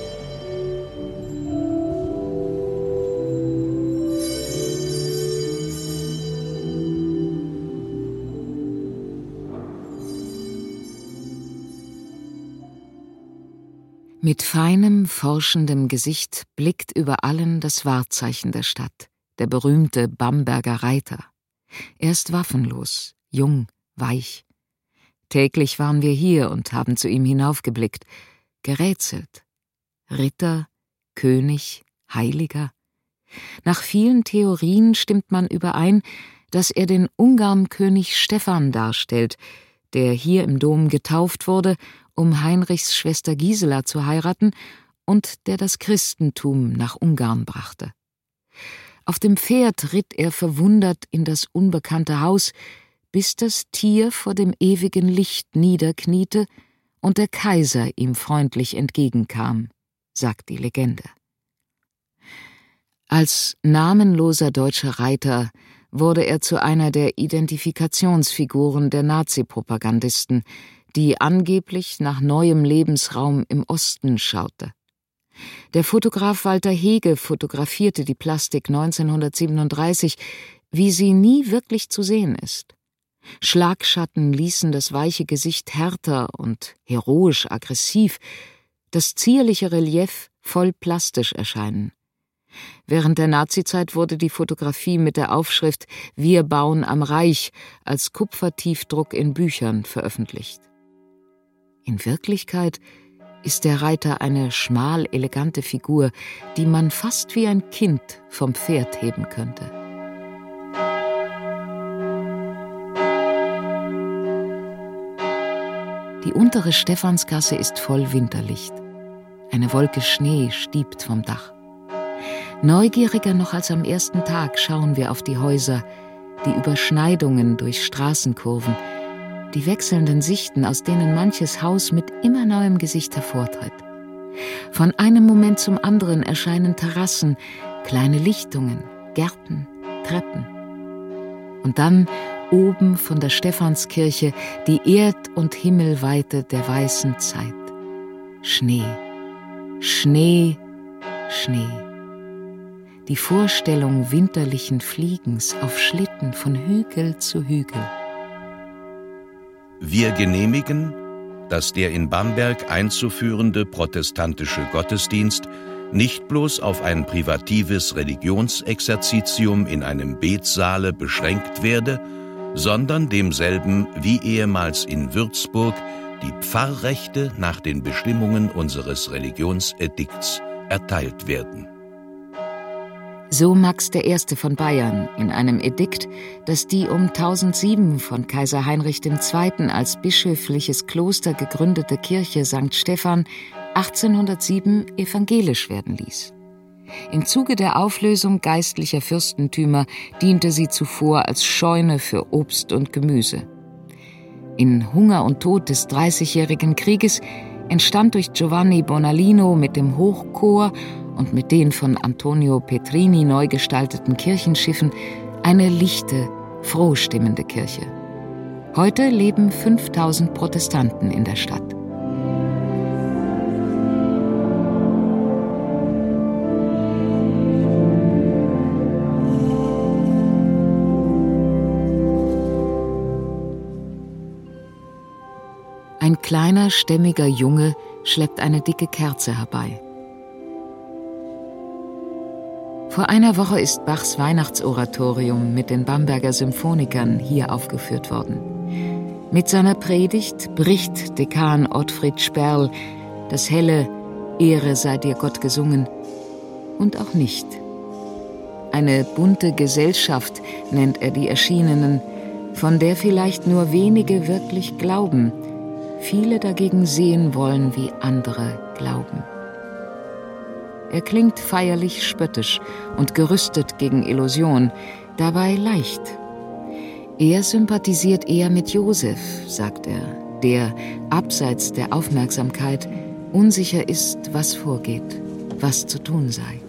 Mit feinem, forschendem Gesicht blickt über allen das Wahrzeichen der Stadt, der berühmte Bamberger Reiter. Er ist waffenlos, jung, weich. Täglich waren wir hier und haben zu ihm hinaufgeblickt, gerätselt. Ritter, König, Heiliger. Nach vielen Theorien stimmt man überein, dass er den Ungarnkönig Stephan darstellt, der hier im Dom getauft wurde, um Heinrichs Schwester Gisela zu heiraten und der das Christentum nach Ungarn brachte. Auf dem Pferd ritt er verwundert in das unbekannte Haus, bis das Tier vor dem ewigen Licht niederkniete und der Kaiser ihm freundlich entgegenkam, sagt die Legende. Als namenloser deutscher Reiter wurde er zu einer der Identifikationsfiguren der Nazi-Propagandisten, die angeblich nach neuem Lebensraum im Osten schaute. Der Fotograf Walter Hege fotografierte die Plastik neunzehnhundertsiebenunddreißig, wie sie nie wirklich zu sehen ist. Schlagschatten ließen das weiche Gesicht härter und heroisch aggressiv, das zierliche Relief voll plastisch erscheinen. Während der Nazizeit wurde die Fotografie mit der Aufschrift »Wir bauen am Reich« als Kupfertiefdruck in Büchern veröffentlicht. In Wirklichkeit ist der Reiter eine schmal elegante Figur, die man fast wie ein Kind vom Pferd heben könnte. Die untere Stephansgasse ist voll Winterlicht. Eine Wolke Schnee stiebt vom Dach. Neugieriger noch als am ersten Tag schauen wir auf die Häuser, die Überschneidungen durch Straßenkurven, die wechselnden Sichten, aus denen manches Haus mit immer neuem Gesicht hervortritt. Von einem Moment zum anderen erscheinen Terrassen, kleine Lichtungen, Gärten, Treppen. Und dann oben von der Stephanskirche die Erd- und Himmelweite der weißen Zeit. Schnee, Schnee, Schnee. Die Vorstellung winterlichen Fliegens auf Schlitten von Hügel zu Hügel. Wir genehmigen, dass der in Bamberg einzuführende protestantische Gottesdienst nicht bloß auf ein privatives Religionsexerzitium in einem Betsaale beschränkt werde, sondern demselben wie ehemals in Würzburg die Pfarrrechte nach den Bestimmungen unseres Religionsedikts erteilt werden. So Max der Erste von Bayern in einem Edikt, das die um tausendsieben von Kaiser Heinrich der Zweite als bischöfliches Kloster gegründete Kirche Sankt Stephan achtzehnhundertsieben evangelisch werden ließ. Im Zuge der Auflösung geistlicher Fürstentümer diente sie zuvor als Scheune für Obst und Gemüse. In Hunger und Tod des Dreißigjährigen Krieges entstand durch Giovanni Bonalino mit dem Hochchor und mit den von Antonio Petrini neu gestalteten Kirchenschiffen eine lichte, frohstimmende Kirche. Heute leben fünftausend Protestanten in der Stadt. Ein kleiner, stämmiger Junge schleppt eine dicke Kerze herbei. Vor einer Woche ist Bachs Weihnachtsoratorium mit den Bamberger Symphonikern hier aufgeführt worden. Mit seiner Predigt bricht Dekan Ottfried Sperl das helle »Ehre sei dir Gott gesungen« und auch nicht. Eine bunte Gesellschaft nennt er die Erschienenen, von der vielleicht nur wenige wirklich glauben, viele dagegen sehen wollen, wie andere glauben. Er klingt feierlich spöttisch und gerüstet gegen Illusion, dabei leicht. Er sympathisiert eher mit Josef, sagt er, der, abseits der Aufmerksamkeit, unsicher ist, was vorgeht, was zu tun sei.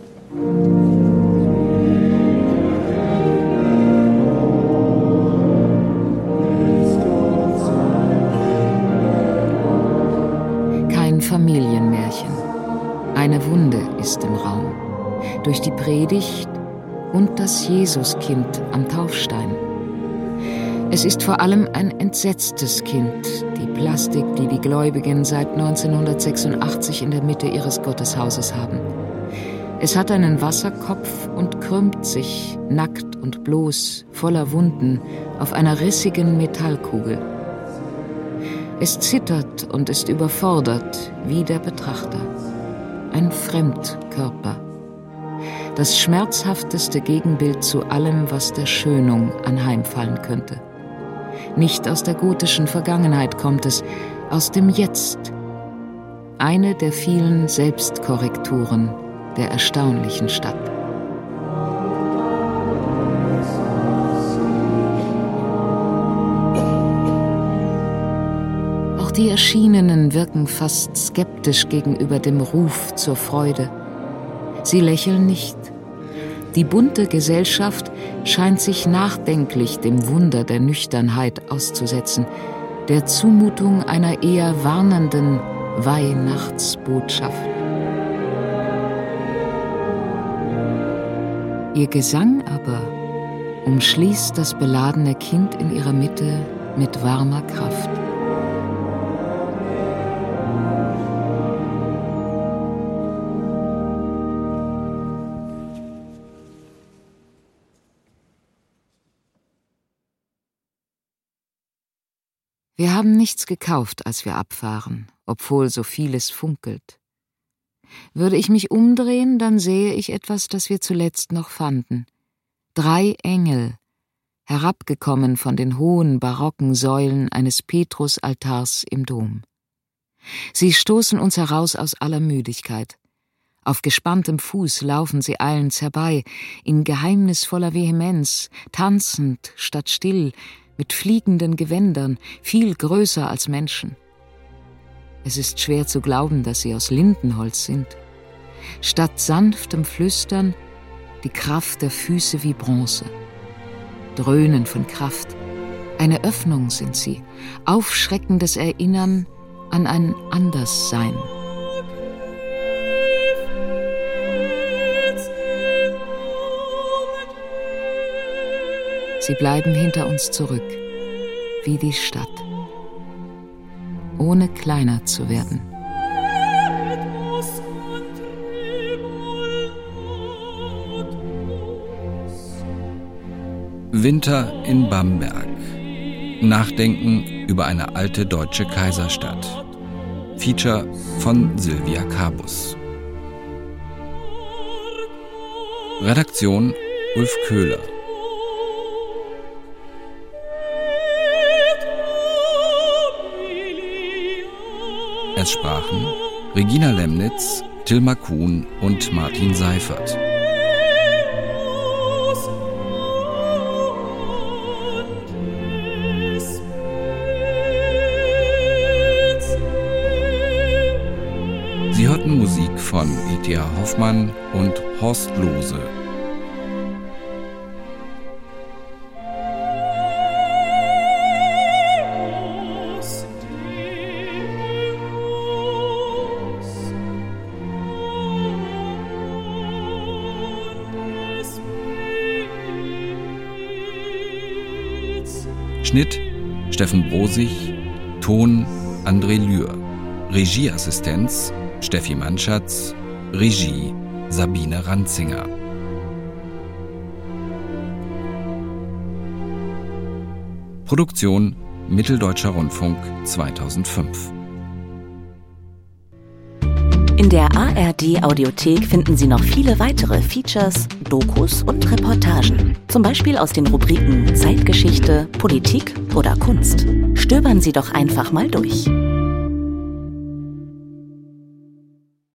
Kein Familienmärchen. Eine Wunde ist im Raum, durch die Predigt und das Jesuskind am Taufstein. Es ist vor allem ein entsetztes Kind, die Plastik, die die Gläubigen seit neunzehnhundertsechsundachtzig in der Mitte ihres Gotteshauses haben. Es hat einen Wasserkopf und krümmt sich, nackt und bloß, voller Wunden, auf einer rissigen Metallkugel. Es zittert und ist überfordert, wie der Betrachter. Ein Fremdkörper. Das schmerzhafteste Gegenbild zu allem, was der Schönung anheimfallen könnte. Nicht aus der gotischen Vergangenheit kommt es, aus dem Jetzt. Eine der vielen Selbstkorrekturen der erstaunlichen Stadt. Auch die Erschienenen wirken fast skeptisch gegenüber dem Ruf zur Freude. Sie lächeln nicht. Die bunte Gesellschaft scheint sich nachdenklich dem Wunder der Nüchternheit auszusetzen, der Zumutung einer eher warnenden Weihnachtsbotschaft. Ihr Gesang aber umschließt das beladene Kind in ihrer Mitte mit warmer Kraft. Wir haben nichts gekauft, als wir abfahren, obwohl so vieles funkelt. Würde ich mich umdrehen, dann sehe ich etwas, das wir zuletzt noch fanden. Drei Engel, herabgekommen von den hohen barocken Säulen eines Petrusaltars im Dom. Sie stoßen uns heraus aus aller Müdigkeit. Auf gespanntem Fuß laufen sie eilends herbei, in geheimnisvoller Vehemenz, tanzend statt still, mit fliegenden Gewändern, viel größer als Menschen. Es ist schwer zu glauben, dass sie aus Lindenholz sind. Statt sanftem Flüstern die Kraft der Füße wie Bronze. Dröhnen von Kraft. Eine Öffnung sind sie, aufschreckendes Erinnern an ein Anderssein. Sie bleiben hinter uns zurück, wie die Stadt, ohne kleiner zu werden. Winter in Bamberg. Nachdenken über eine alte deutsche Kaiserstadt. Feature von Sylvia Kabus. Redaktion Ulf Köhler. Es sprachen Regina Lemnitz, Tilma Kuhn und Martin Seifert. Sie hörten Musik von E T H Hoffmann und Horst Lohse. Schnitt Steffen Brosig, Ton André Lühr, Regieassistenz Steffi Manschatz, Regie Sabine Ranzinger. Produktion Mitteldeutscher Rundfunk zweitausendfünf. In der A R D-Audiothek finden Sie noch viele weitere Features, Dokus und Reportagen. Zum Beispiel aus den Rubriken Zeitgeschichte, Politik oder Kunst. Stöbern Sie doch einfach mal durch.